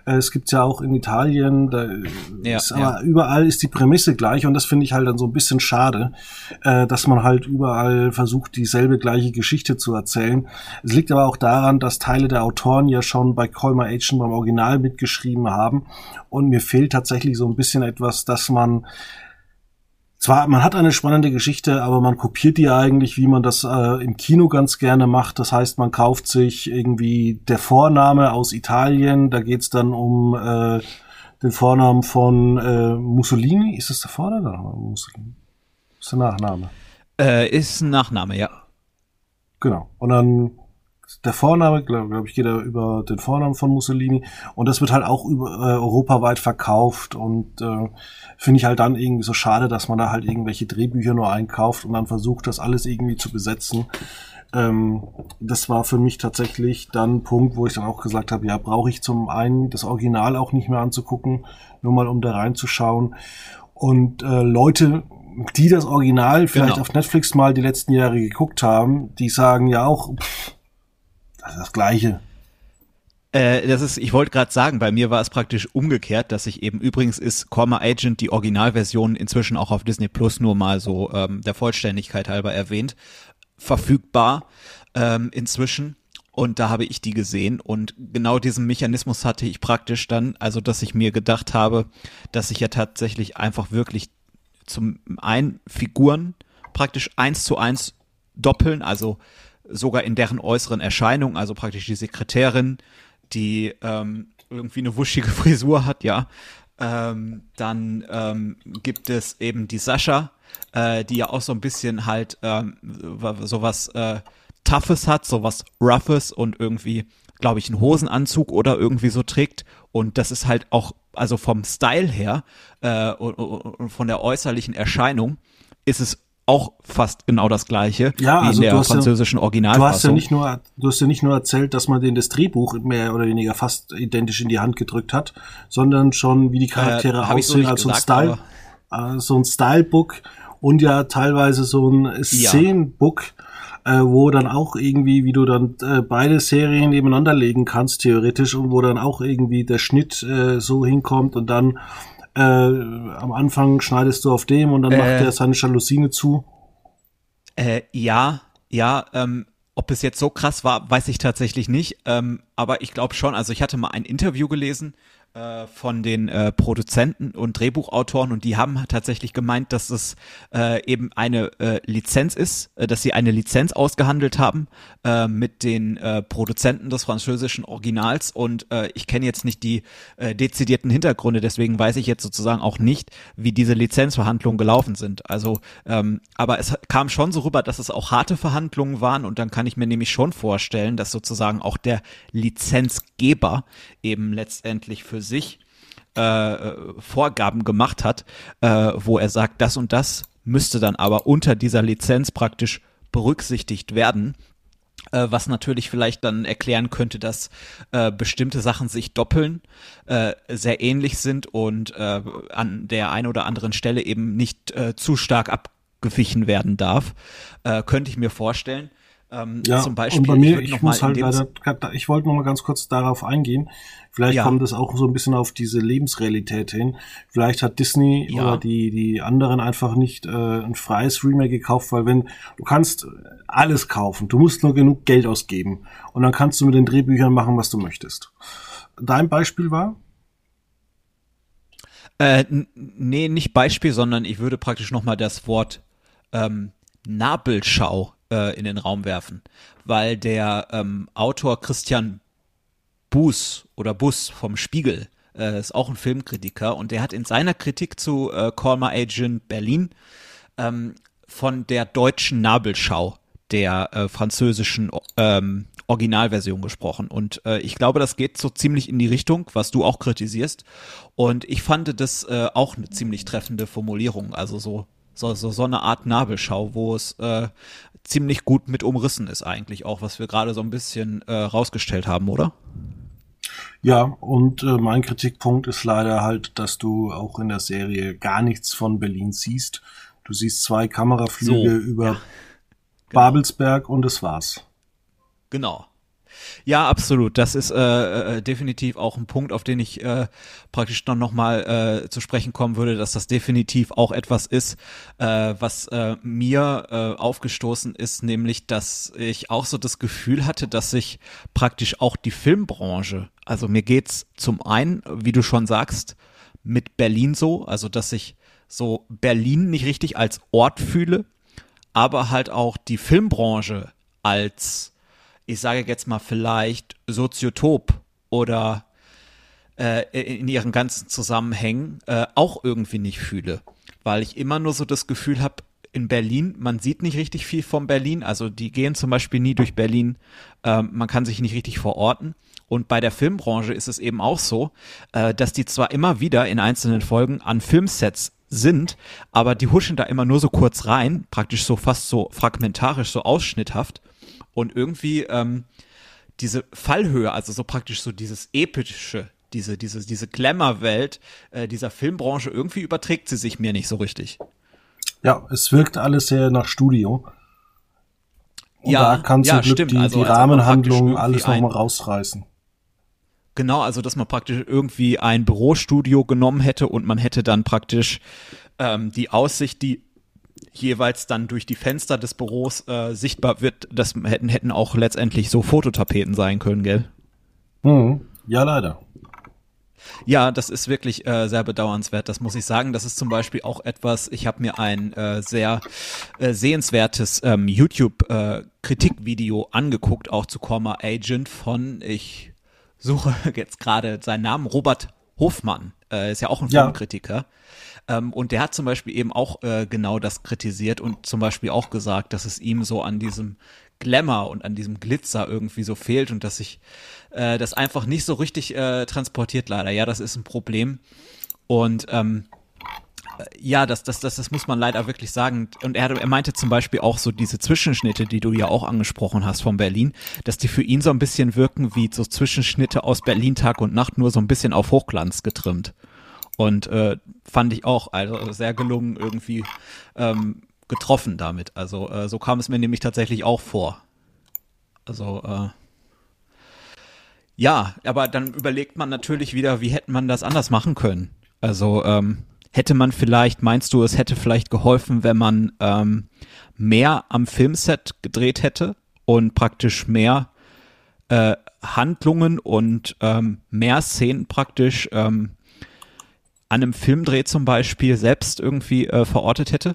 Es gibt's ja auch in Italien, aber überall ist die Prämisse gleich und das finde ich halt dann so ein bisschen schade, dass man halt überall versucht, dieselbe gleiche Geschichte zu erzählen. Es liegt aber auch daran, dass Teile der Autoren ja schon bei Call My Agent beim Original mitgeschrieben haben und mir fehlt tatsächlich so ein bisschen etwas, dass man hat eine spannende Geschichte, aber man kopiert die eigentlich, wie man das im Kino ganz gerne macht. Das heißt, man kauft sich irgendwie der Vorname aus Italien. Da geht's dann um den Vornamen von Mussolini. Ist das der Vorname? Mussolini. Ist der Nachname? Ist ein Nachname, ja. Genau. Und dann der Vorname, glaube ich, geht er über den Vornamen von Mussolini und das wird halt auch europaweit verkauft und finde ich halt dann irgendwie so schade, dass man da halt irgendwelche Drehbücher nur einkauft und dann versucht, das alles irgendwie zu besetzen. Das war für mich tatsächlich dann ein Punkt, wo ich dann auch gesagt habe, ja, brauche ich zum einen das Original auch nicht mehr anzugucken, nur mal um da reinzuschauen. Und Leute, die das Original vielleicht auf Netflix mal die letzten Jahre geguckt haben, die sagen ja auch, das ist das Gleiche. Ich wollte gerade sagen, bei mir war es praktisch umgekehrt, dass ich eben, übrigens ist Call My Agent, die Originalversion, inzwischen auch auf Disney Plus, nur mal so der Vollständigkeit halber erwähnt, verfügbar inzwischen. Und da habe ich die gesehen und genau diesen Mechanismus hatte ich praktisch dann, also dass ich mir gedacht habe, dass ich ja tatsächlich einfach wirklich zum einen Figuren praktisch 1:1 doppeln, also sogar in deren äußeren Erscheinung, also praktisch die Sekretärin, die irgendwie eine wuschige Frisur hat, ja. Dann gibt es eben die Sascha, die ja auch so ein bisschen halt sowas Toughes hat, sowas Roughes und irgendwie, glaube ich, einen Hosenanzug oder irgendwie so trägt. Und das ist halt auch, also vom Style her und von der äußerlichen Erscheinung ist es auch fast genau das Gleiche wie also in der französischen Originalfassung. Du hast ja nicht nur erzählt, dass man denen das Drehbuch mehr oder weniger fast identisch in die Hand gedrückt hat, sondern schon wie die Charaktere aussehen, als so ein Stylebook und ja teilweise so ein Szenenbook, wo dann auch irgendwie, wie du dann beide Serien nebeneinander legen kannst, theoretisch, und wo dann auch irgendwie der Schnitt so hinkommt und dann am Anfang schneidest du auf dem und dann macht er seine Jalousine zu. Ob es jetzt so krass war, weiß ich tatsächlich nicht. Aber ich glaube schon, also ich hatte mal ein Interview gelesen von den Produzenten und Drehbuchautoren und die haben tatsächlich gemeint, dass es eben eine Lizenz ist, dass sie eine Lizenz ausgehandelt haben mit den Produzenten des französischen Originals und ich kenne jetzt nicht die dezidierten Hintergründe, deswegen weiß ich jetzt sozusagen auch nicht, wie diese Lizenzverhandlungen gelaufen sind. Also, aber es kam schon so rüber, dass es auch harte Verhandlungen waren und dann kann ich mir nämlich schon vorstellen, dass sozusagen auch der Lizenzgeber eben letztendlich für sich Vorgaben gemacht hat, wo er sagt, das und das müsste dann aber unter dieser Lizenz praktisch berücksichtigt werden, was natürlich vielleicht dann erklären könnte, dass bestimmte Sachen sich doppeln, sehr ähnlich sind und an der einen oder anderen Stelle eben nicht zu stark abgewichen werden darf, könnte ich mir vorstellen. Zum Beispiel, und bei mir, ich wollte noch mal ganz kurz darauf eingehen. Vielleicht kommt es auch so ein bisschen auf diese Lebensrealität hin. Vielleicht hat Disney oder die anderen einfach nicht ein freies Remake gekauft, weil du kannst alles kaufen, du musst nur genug Geld ausgeben und dann kannst du mit den Drehbüchern machen, was du möchtest. Dein Beispiel war? Nee, nicht Beispiel, sondern ich würde praktisch noch mal das Wort Nabelschau in den Raum werfen, weil der Autor Christian Buß vom Spiegel ist auch ein Filmkritiker und der hat in seiner Kritik zu Call My Agent Berlin von der deutschen Nabelschau der französischen Originalversion gesprochen und ich glaube, das geht so ziemlich in die Richtung, was du auch kritisierst und ich fand das auch eine ziemlich treffende Formulierung, also so eine Art Nabelschau, wo es ziemlich gut mit umrissen ist eigentlich auch, was wir gerade so ein bisschen rausgestellt haben, oder? Ja, und mein Kritikpunkt ist leider halt, dass du auch in der Serie gar nichts von Berlin siehst. Du siehst 2 Kameraflüge über Babelsberg und das war's. Genau. Ja, absolut. Das ist definitiv auch ein Punkt, auf den ich praktisch noch mal zu sprechen kommen würde, dass das definitiv auch etwas ist, was mir aufgestoßen ist, nämlich, dass ich auch so das Gefühl hatte, dass sich praktisch auch die Filmbranche, also mir geht's zum einen, wie du schon sagst, mit Berlin so, also dass ich so Berlin nicht richtig als Ort fühle, aber halt auch die Filmbranche als, ich sage jetzt mal vielleicht Soziotop oder in ihren ganzen Zusammenhängen auch irgendwie nicht fühle, weil ich immer nur so das Gefühl habe, in Berlin, man sieht nicht richtig viel von Berlin, also die gehen zum Beispiel nie durch Berlin, man kann sich nicht richtig verorten. Und bei der Filmbranche ist es eben auch so, dass die zwar immer wieder in einzelnen Folgen an Filmsets sind, aber die huschen da immer nur so kurz rein, praktisch so fast so fragmentarisch, so ausschnitthaft. Und irgendwie diese Fallhöhe, also so praktisch so dieses epische, diese Glamour-Welt dieser Filmbranche, irgendwie überträgt sie sich mir nicht so richtig. Ja, es wirkt alles sehr nach Studio. Und ja, da kannst du ja, stimmt. Die also Rahmenhandlung alles nochmal rausreißen. Genau, also dass man praktisch irgendwie ein Bürostudio genommen hätte und man hätte dann praktisch die Aussicht, die jeweils dann durch die Fenster des Büros sichtbar wird, das hätten auch letztendlich so Fototapeten sein können, gell? Ja, leider. Ja, das ist wirklich sehr bedauernswert, das muss ich sagen. Das ist zum Beispiel auch etwas, ich habe mir ein sehr sehenswertes YouTube-Kritikvideo angeguckt, auch zu Comma Agent von, ich suche jetzt gerade seinen Namen, Robert Hofmann, ist ja auch ein Filmkritiker. Und der hat zum Beispiel eben auch genau das kritisiert und zum Beispiel auch gesagt, dass es ihm so an diesem Glamour und an diesem Glitzer irgendwie so fehlt und dass sich das einfach nicht so richtig transportiert leider. Ja, das ist ein Problem. Und ja, das muss man leider wirklich sagen. Und er meinte zum Beispiel auch so diese Zwischenschnitte, die du ja auch angesprochen hast von Berlin, dass die für ihn so ein bisschen wirken wie so Zwischenschnitte aus Berlin Tag und Nacht, nur so ein bisschen auf Hochglanz getrimmt. Und fand ich auch also sehr gelungen irgendwie getroffen damit. Also so kam es mir nämlich tatsächlich auch vor. Also ja, aber dann überlegt man natürlich wieder, wie hätte man das anders machen können? Also hätte man vielleicht, meinst du, es hätte vielleicht geholfen, wenn man mehr am Filmset gedreht hätte und praktisch mehr Handlungen und mehr Szenen praktisch an einem Filmdreh zum Beispiel selbst irgendwie verortet hätte?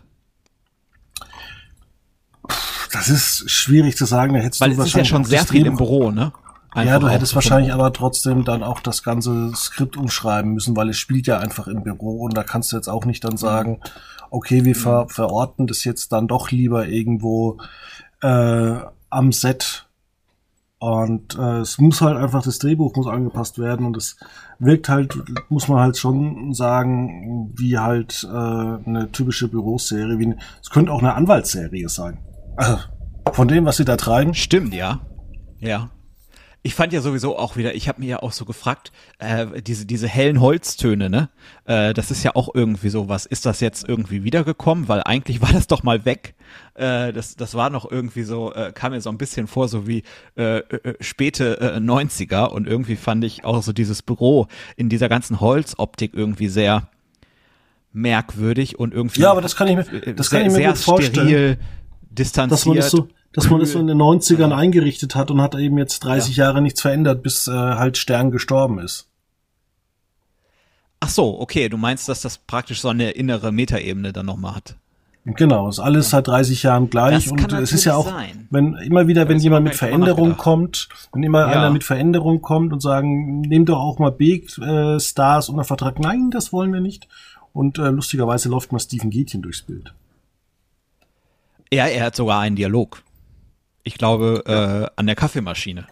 Das ist schwierig zu sagen. Da hättest Weil du es ist ja schon sehr viel im Büro, ne? Einfach ja, du hättest wahrscheinlich aber trotzdem dann auch das ganze Skript umschreiben müssen, weil es spielt ja einfach im Büro und da kannst du jetzt auch nicht dann sagen, okay, wir verorten das jetzt dann doch lieber irgendwo am Set. Und es muss halt einfach, das Drehbuch muss angepasst werden und es wirkt halt, muss man halt schon sagen, wie halt eine typische Büroserie, es könnte auch eine Anwaltsserie sein. Also, von dem, was sie da treiben. Stimmt, ja. Ja. Ich fand ja sowieso auch wieder, ich habe mir ja auch so gefragt, diese hellen Holztöne, ne? Das ist ja auch irgendwie sowas. Ist das jetzt irgendwie wiedergekommen? Weil eigentlich war das doch mal weg. Das war noch irgendwie so, kam mir so ein bisschen vor, so wie späte 90er. Und irgendwie fand ich auch so dieses Büro in dieser ganzen Holzoptik irgendwie sehr merkwürdig und irgendwie ja, aber das kann ich mir gut vorstellen. Steril, distanziert. Dass man das so in den 90ern eingerichtet hat und hat eben jetzt 30 Jahre nichts verändert, bis halt Stern gestorben ist. Ach so, okay, du meinst, dass das praktisch so eine innere Metaebene dann nochmal hat. Genau, ist alles seit 30 Jahren gleich und es ist ja auch, sein. wenn jemand mit Veränderung kommt, einer mit Veränderung kommt und sagen, nehmt doch auch mal B-Stars unter Vertrag, nein, das wollen wir nicht. Und lustigerweise läuft mal Steven Gätjen durchs Bild. Ja, er hat sogar einen Dialog. Ich glaube, an der Kaffeemaschine.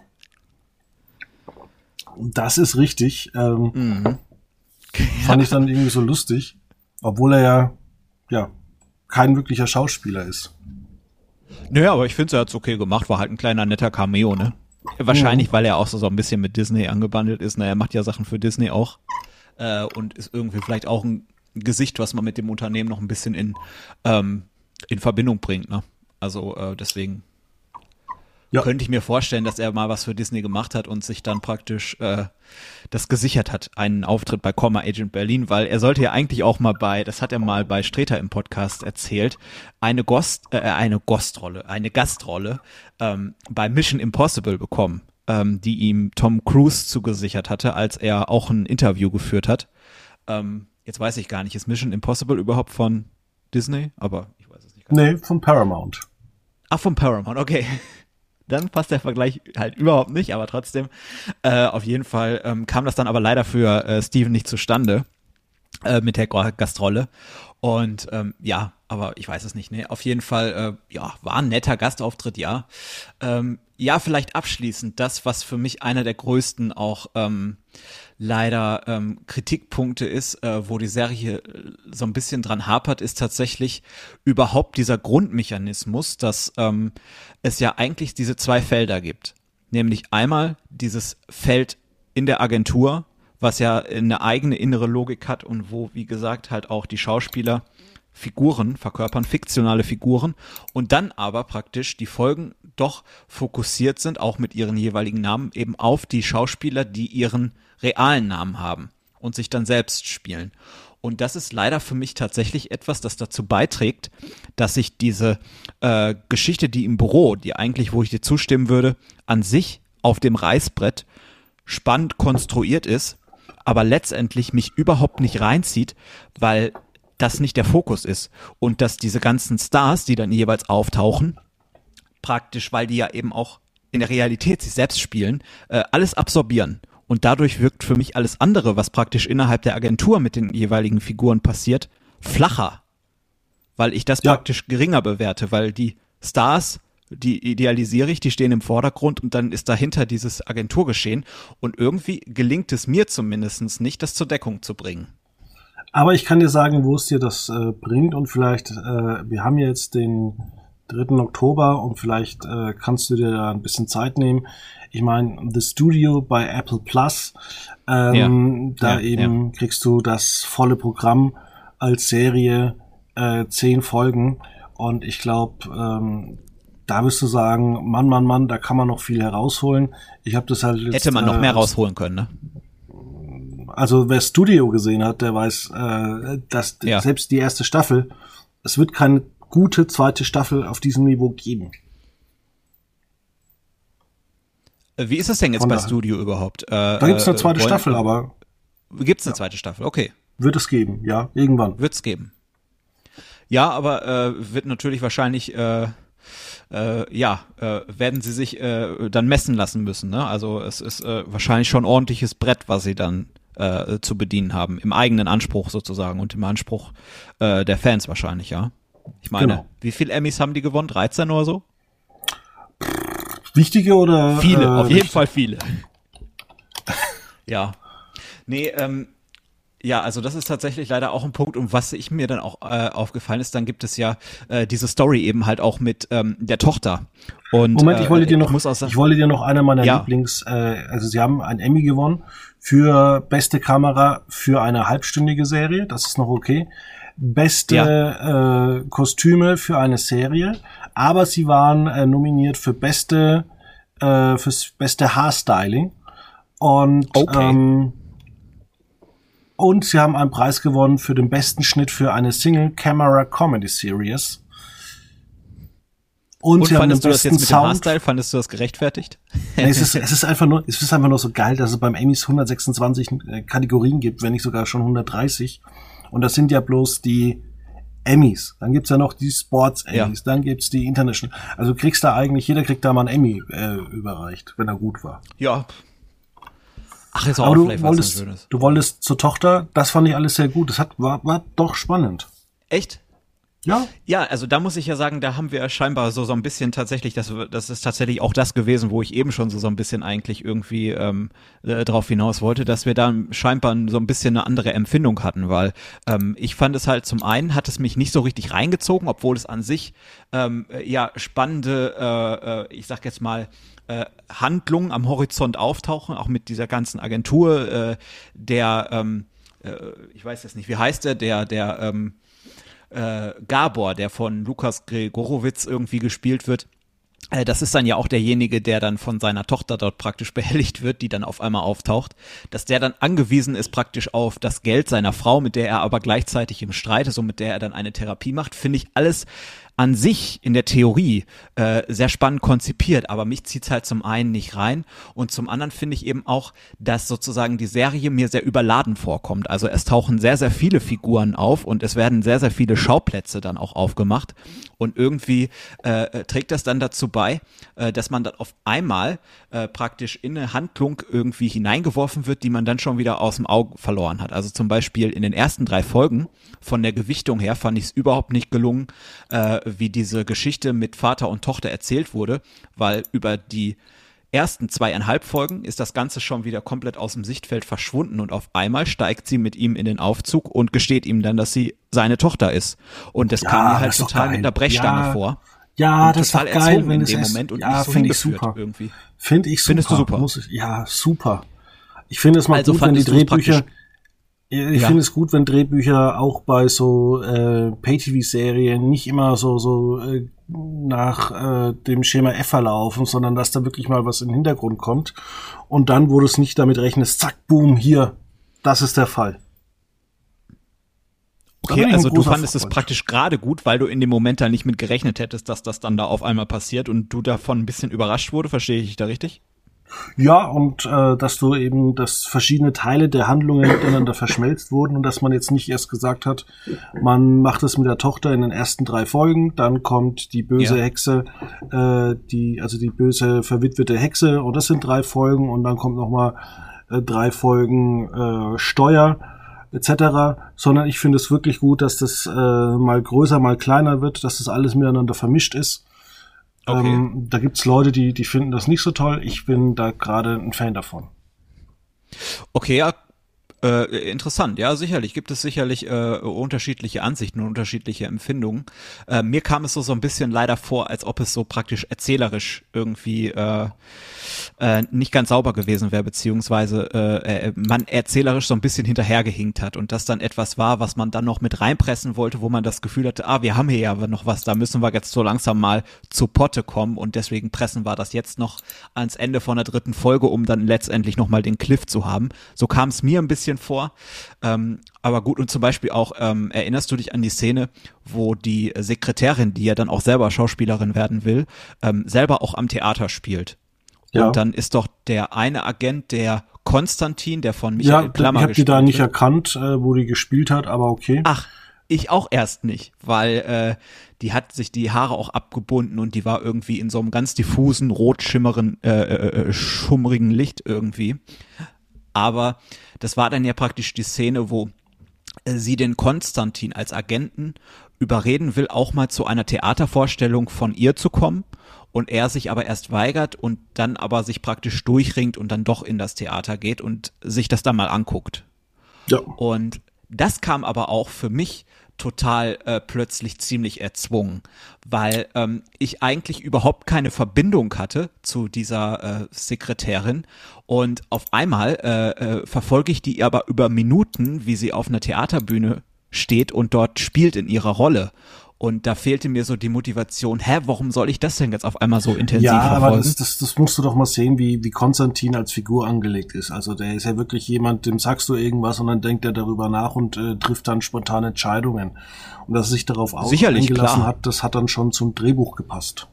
Das ist richtig. Fand ich dann irgendwie so lustig. Obwohl er ja kein wirklicher Schauspieler ist. Naja, aber ich finde, er hat es okay gemacht. War halt ein kleiner, netter Cameo, ne? Wahrscheinlich, weil er auch so ein bisschen mit Disney angebandelt ist. Na, er macht ja Sachen für Disney auch. Und ist irgendwie vielleicht auch ein Gesicht, was man mit dem Unternehmen noch ein bisschen in Verbindung bringt, ne? Also deswegen. könnte ich mir vorstellen, dass er mal was für Disney gemacht hat und sich dann praktisch das gesichert hat, einen Auftritt bei Comma Agent Berlin, weil er sollte ja eigentlich auch mal das hat er mal bei Streter im Podcast erzählt, eine Gastrolle bei Mission Impossible bekommen, die ihm Tom Cruise zugesichert hatte, als er auch ein Interview geführt hat. Jetzt weiß ich gar nicht, ist Mission Impossible überhaupt von Disney? Aber ich weiß es nicht. Nee, von Paramount. Ach, von Paramount, okay. Dann passt der Vergleich halt überhaupt nicht, aber trotzdem, auf jeden Fall kam das dann aber leider für Steven nicht zustande mit der Gastrolle. Und aber ich weiß es nicht, ne? Auf jeden Fall, war ein netter Gastauftritt, ja. Vielleicht abschließend, das, was für mich einer der größten auch leider Kritikpunkte ist, wo die Serie so ein bisschen dran hapert, ist tatsächlich überhaupt dieser Grundmechanismus, dass es ja eigentlich diese zwei Felder gibt. Nämlich einmal dieses Feld in der Agentur, was ja eine eigene innere Logik hat und wo, wie gesagt, halt auch die Schauspieler Figuren verkörpern, fiktionale Figuren, und dann aber praktisch die Folgen doch fokussiert sind, auch mit ihren jeweiligen Namen, eben auf die Schauspieler, die ihren realen Namen haben und sich dann selbst spielen. Und das ist leider für mich tatsächlich etwas, das dazu beiträgt, dass sich diese Geschichte, die im Büro, die eigentlich, wo ich dir zustimmen würde, an sich auf dem Reißbrett spannend konstruiert ist, aber letztendlich mich überhaupt nicht reinzieht, weil das nicht der Fokus ist und dass diese ganzen Stars, die dann jeweils auftauchen, praktisch, weil die ja eben auch in der Realität sich selbst spielen, alles absorbieren. Und dadurch wirkt für mich alles andere, was praktisch innerhalb der Agentur mit den jeweiligen Figuren passiert, flacher. Weil ich das praktisch geringer bewerte, weil die Stars, die idealisiere ich, die stehen im Vordergrund und dann ist dahinter dieses Agenturgeschehen. Und irgendwie gelingt es mir zumindest nicht, das zur Deckung zu bringen. Aber ich kann dir sagen, wo es dir das bringt, und vielleicht, wir haben jetzt den 3. Oktober und vielleicht kannst du dir da ein bisschen Zeit nehmen. Ich meine, The Studio bei Apple Plus, kriegst du das volle Programm als Serie, 10 Folgen, und ich glaube, da wirst du sagen, Mann, da kann man noch viel herausholen. Ich habe das halt jetzt, hätte man noch mehr rausholen können, ne? Also wer Studio gesehen hat, der weiß, dass selbst die erste Staffel, es wird keine gute zweite Staffel auf diesem Niveau geben. Wie ist es denn jetzt bei Studio überhaupt? Da gibt's eine zweite Staffel, aber... Gibt's eine zweite Staffel, okay. Wird es geben, ja, irgendwann. Wird's geben. Ja, aber wird natürlich wahrscheinlich... werden sie sich dann messen lassen müssen, ne? Also es ist wahrscheinlich schon ein ordentliches Brett, was sie dann zu bedienen haben, im eigenen Anspruch sozusagen und im Anspruch der Fans wahrscheinlich, ja. Ich meine, Wie viele Emmys haben die gewonnen? 13 oder so? Wichtige oder? Viele, auf jeden Fall viele. Ja. Nee, also das ist tatsächlich leider auch ein Punkt, und was ich mir dann auch aufgefallen ist, dann gibt es ja diese Story eben halt auch mit der Tochter. Und, Moment, ich wollte dir noch einer meiner also sie haben einen Emmy gewonnen für beste Kamera für eine halbstündige Serie, das ist noch okay. Beste Kostüme für eine Serie, aber sie waren nominiert für fürs beste Haarstyling, und und sie haben einen Preis gewonnen für den besten Schnitt für eine Single-Camera-Comedy-Series. Und sie fandest du das jetzt mit dem Haarstyle? Fandest du das gerechtfertigt? Nee, es ist einfach nur so geil, dass es beim Emmys 126 Kategorien gibt, wenn nicht sogar schon 130. Und das sind ja bloß die Emmys. Dann gibt's ja noch die Sports-Emmys, dann gibt's die International. Also jeder kriegt da mal ein Emmy überreicht, wenn er gut war. Ja. Ach, ist auch aber vielleicht was Schönes. Du wolltest zur Tochter, das fand ich alles sehr gut. Das war doch spannend. Echt? Ja. Ja, also da muss ich ja sagen, da haben wir scheinbar so ein bisschen tatsächlich, das ist tatsächlich auch das gewesen, wo ich eben schon so ein bisschen eigentlich irgendwie drauf hinaus wollte, dass wir da scheinbar so ein bisschen eine andere Empfindung hatten, weil ich fand es halt, zum einen hat es mich nicht so richtig reingezogen, obwohl es an sich spannende, ich sag jetzt mal, Handlungen am Horizont auftauchen, auch mit dieser ganzen Agentur, ich weiß jetzt nicht, wie heißt der Gabor, der von Lukas Gregorowitz irgendwie gespielt wird, das ist dann ja auch derjenige, der dann von seiner Tochter dort praktisch behelligt wird, die dann auf einmal auftaucht, dass der dann angewiesen ist praktisch auf das Geld seiner Frau, mit der er aber gleichzeitig im Streit ist und mit der er dann eine Therapie macht, finde ich alles an sich in der Theorie sehr spannend konzipiert, aber mich zieht's halt zum einen nicht rein und zum anderen finde ich eben auch, dass sozusagen die Serie mir sehr überladen vorkommt. Also es tauchen sehr, sehr viele Figuren auf und es werden sehr, sehr viele Schauplätze dann auch aufgemacht und irgendwie trägt das dann dazu bei, dass man dann auf einmal praktisch in eine Handlung irgendwie hineingeworfen wird, die man dann schon wieder aus dem Auge verloren hat. Also zum Beispiel in den ersten 3 Folgen von der Gewichtung her fand ich es überhaupt nicht gelungen, wie diese Geschichte mit Vater und Tochter erzählt wurde, weil über die ersten 2,5 Folgen ist das Ganze schon wieder komplett aus dem Sichtfeld verschwunden und auf einmal steigt sie mit ihm in den Aufzug und gesteht ihm dann, dass sie seine Tochter ist. Und das kam mir halt total mit einer Brechstange vor. Ja, das ist geil, wenn es in dem Moment und nicht so finde ich super. Irgendwie. Finde ich super. Findest du super? Ja, super. Ich finde es mal gut, wenn die Drehbücher finde es gut, wenn Drehbücher auch bei so Pay-TV-Serien nicht immer so nach dem Schema F verlaufen, sondern dass da wirklich mal was in den Hintergrund kommt und dann, wo du es nicht damit rechnest, zack, boom, hier, das ist der Fall. Okay, also du fandest es praktisch gerade gut, weil du in dem Moment da nicht mit gerechnet hättest, dass das dann da auf einmal passiert und du davon ein bisschen überrascht wurde, verstehe ich da richtig? Ja, und dass du eben, dass verschiedene Teile der Handlungen miteinander verschmelzt wurden und dass man jetzt nicht erst gesagt hat, man macht es mit der Tochter in den ersten 3 Folgen, dann kommt die böse Hexe, die böse verwitwete Hexe und das sind 3 Folgen und dann kommt nochmal 3 Folgen Steuer etc., sondern ich finde es wirklich gut, dass das mal größer, mal kleiner wird, dass das alles miteinander vermischt ist. Okay. Da gibt's Leute, die finden das nicht so toll. Ich bin da gerade ein Fan davon. Okay, ja, interessant. Ja, sicherlich. Gibt es sicherlich unterschiedliche Ansichten und unterschiedliche Empfindungen. Mir kam es so ein bisschen leider vor, als ob es so praktisch erzählerisch irgendwie nicht ganz sauber gewesen wäre, beziehungsweise man erzählerisch so ein bisschen hinterhergehinkt hat und das dann etwas war, was man dann noch mit reinpressen wollte, wo man das Gefühl hatte, wir haben hier ja noch was, da müssen wir jetzt so langsam mal zu Potte kommen und deswegen pressen wir das jetzt noch ans Ende von der 3. Folge, um dann letztendlich nochmal den Cliff zu haben. So kam es mir ein bisschen vor, aber gut, und zum Beispiel auch, erinnerst du dich an die Szene, wo die Sekretärin, die ja dann auch selber Schauspielerin werden will, selber auch am Theater spielt? Ja. Und dann ist doch der eine Agent, der Konstantin, der von Michael Plammer gespielt wird. Ich habe die da nicht erkannt, wo die gespielt hat, aber okay. Ach, ich auch erst nicht, weil die hat sich die Haare auch abgebunden und die war irgendwie in so einem ganz diffusen, rot schummrigen Licht irgendwie. Aber das war dann ja praktisch die Szene, wo sie den Konstantin als Agenten überreden will, auch mal zu einer Theatervorstellung von ihr zu kommen. Und er sich aber erst weigert und dann aber sich praktisch durchringt und dann doch in das Theater geht und sich das dann mal anguckt. Ja. Und das kam aber auch für mich total plötzlich ziemlich erzwungen, weil ich eigentlich überhaupt keine Verbindung hatte zu dieser Sekretärin und auf einmal verfolge ich die aber über Minuten, wie sie auf einer Theaterbühne steht und dort spielt in ihrer Rolle. Und da fehlte mir so die Motivation, warum soll ich das denn jetzt auf einmal so intensiv verfolgen? Ja, aber das musst du doch mal sehen, wie Konstantin als Figur angelegt ist. Also der ist ja wirklich jemand, dem sagst du irgendwas und dann denkt er darüber nach und trifft dann spontane Entscheidungen. Und dass er sich darauf eingelassen hat, das hat dann schon zum Drehbuch gepasst.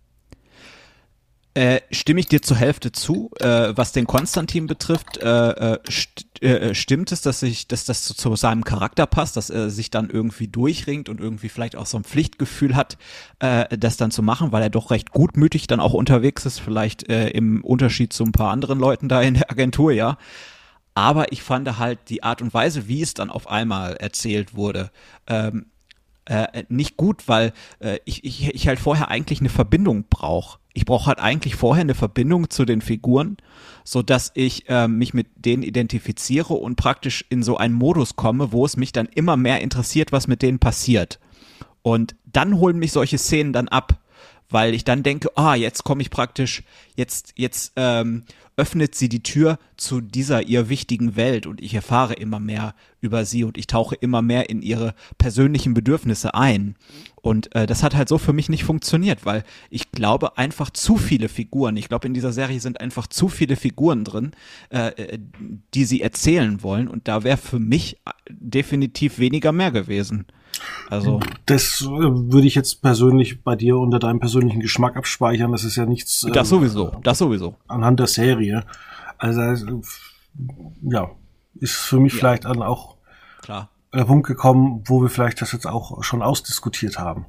Stimme ich dir zur Hälfte zu. Was den Konstantin betrifft, stimmt es, dass das zu seinem Charakter passt, dass er sich dann irgendwie durchringt und irgendwie vielleicht auch so ein Pflichtgefühl hat, das dann zu machen, weil er doch recht gutmütig dann auch unterwegs ist, vielleicht im Unterschied zu ein paar anderen Leuten da in der Agentur, ja. Aber ich fand halt die Art und Weise, wie es dann auf einmal erzählt wurde, nicht gut, weil ich halt vorher eigentlich eine Verbindung brauche. Ich brauche halt eigentlich vorher eine Verbindung zu den Figuren, so dass ich mich mit denen identifiziere und praktisch in so einen Modus komme, wo es mich dann immer mehr interessiert, was mit denen passiert. Und dann holen mich solche Szenen dann ab, weil ich dann denke, jetzt komme ich praktisch, jetzt öffnet sie die Tür zu dieser ihr wichtigen Welt und ich erfahre immer mehr über sie und ich tauche immer mehr in ihre persönlichen Bedürfnisse ein. Und das hat halt so für mich nicht funktioniert, weil ich glaube einfach zu viele Figuren, ich glaube in dieser Serie sind einfach zu viele Figuren drin, die sie erzählen wollen und da wäre für mich definitiv weniger mehr gewesen. Also das würde ich jetzt persönlich bei dir unter deinem persönlichen Geschmack abspeichern. Das ist ja nichts. Das sowieso. Anhand der Serie. Also ja, ist für mich vielleicht dann auch klar der Punkt gekommen, wo wir vielleicht das jetzt auch schon ausdiskutiert haben.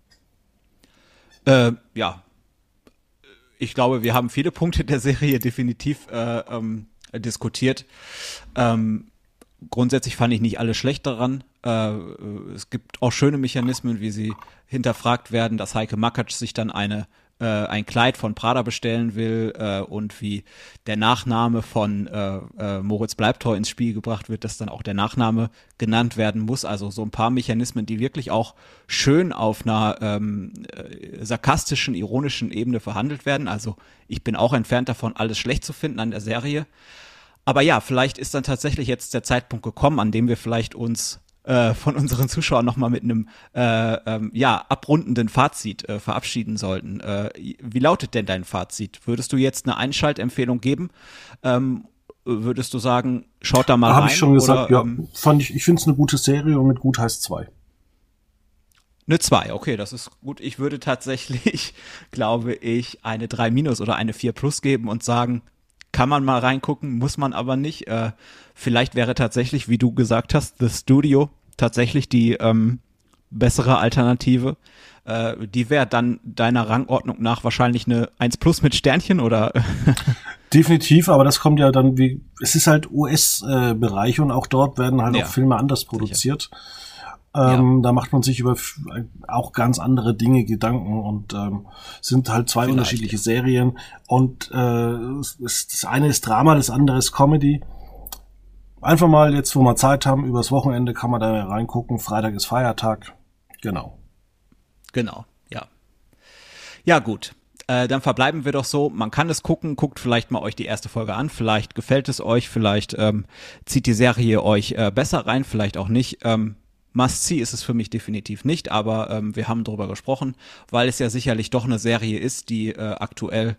Ja. Ich glaube, wir haben viele Punkte der Serie definitiv diskutiert. Grundsätzlich fand ich nicht alles schlecht daran. Es gibt auch schöne Mechanismen, wie sie hinterfragt werden, dass Heike Makatsch sich dann ein Kleid von Prada bestellen will und wie der Nachname von Moritz Bleibtreu ins Spiel gebracht wird, dass dann auch der Nachname genannt werden muss. Also so ein paar Mechanismen, die wirklich auch schön auf einer sarkastischen, ironischen Ebene verhandelt werden. Also ich bin auch entfernt davon, alles schlecht zu finden an der Serie. Aber ja, vielleicht ist dann tatsächlich jetzt der Zeitpunkt gekommen, an dem wir vielleicht uns von unseren Zuschauern nochmal mit einem abrundenden Fazit verabschieden sollten. Wie lautet denn dein Fazit? Würdest du jetzt eine Einschaltempfehlung geben? Würdest du sagen, schaut da mal rein? Habe ich schon gesagt, oder, ja. Ich finde es eine gute Serie und mit gut heißt 2. Eine 2, okay, das ist gut. Ich würde tatsächlich, glaube ich, eine 3- oder eine 4+ geben und sagen, kann man mal reingucken, muss man aber nicht. Vielleicht wäre tatsächlich, wie du gesagt hast, The Studio tatsächlich die bessere Alternative. Die wäre dann deiner Rangordnung nach wahrscheinlich eine 1+ mit Sternchen, oder? Definitiv, aber das kommt ja dann es ist halt US-Bereich und auch dort werden halt auch Filme anders produziert. Da macht man sich über auch ganz andere Dinge Gedanken und sind halt zwei unterschiedliche Serien und das eine ist Drama, das andere ist Comedy. Einfach mal jetzt, wo wir Zeit haben, übers Wochenende kann man da reingucken. Freitag ist Feiertag. Genau, ja. Ja, gut. Dann verbleiben wir doch so. Man kann es gucken. Guckt vielleicht mal euch die erste Folge an. Vielleicht gefällt es euch. Vielleicht zieht die Serie euch besser rein. Vielleicht auch nicht. Must-see ist es für mich definitiv nicht, aber wir haben drüber gesprochen, weil es ja sicherlich doch eine Serie ist, die aktuell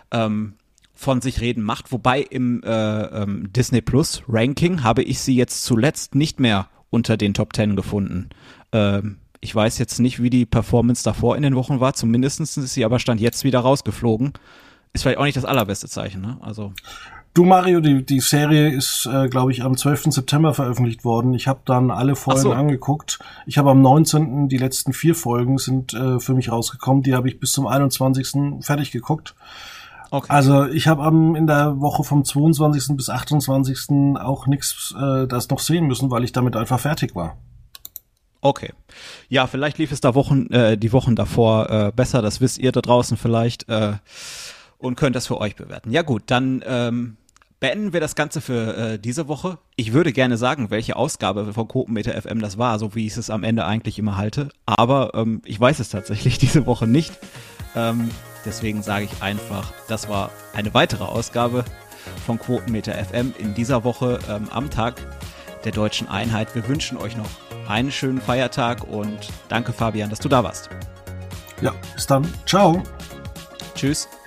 von sich reden macht. Wobei im Disney Plus Ranking habe ich sie jetzt zuletzt nicht mehr unter den Top 10 gefunden. Ich weiß jetzt nicht, wie die Performance davor in den Wochen war. Zumindest ist sie aber Stand jetzt wieder rausgeflogen. Ist vielleicht auch nicht das allerbeste Zeichen, ne? Also Du Mario, die Serie ist, glaube ich, am 12. September veröffentlicht worden. Ich habe dann alle Folgen angeguckt. Ich habe am 19. die letzten 4 Folgen sind für mich rausgekommen. Die habe ich bis zum 21. fertig geguckt. Okay. Also ich habe in der Woche vom 22. bis 28. auch nichts das noch sehen müssen, weil ich damit einfach fertig war. Okay. Ja, vielleicht lief es da die Wochen davor besser. Das wisst ihr da draußen vielleicht und könnt das für euch bewerten. Ja gut, dann beenden wir das Ganze für diese Woche. Ich würde gerne sagen, welche Ausgabe von Quotenmeter FM das war, so wie ich es am Ende eigentlich immer halte. Aber ich weiß es tatsächlich diese Woche nicht. Deswegen sage ich einfach, das war eine weitere Ausgabe von Quotenmeter FM in dieser Woche am Tag der Deutschen Einheit. Wir wünschen euch noch einen schönen Feiertag und danke, Fabian, dass du da warst. Ja, bis dann. Ciao. Tschüss.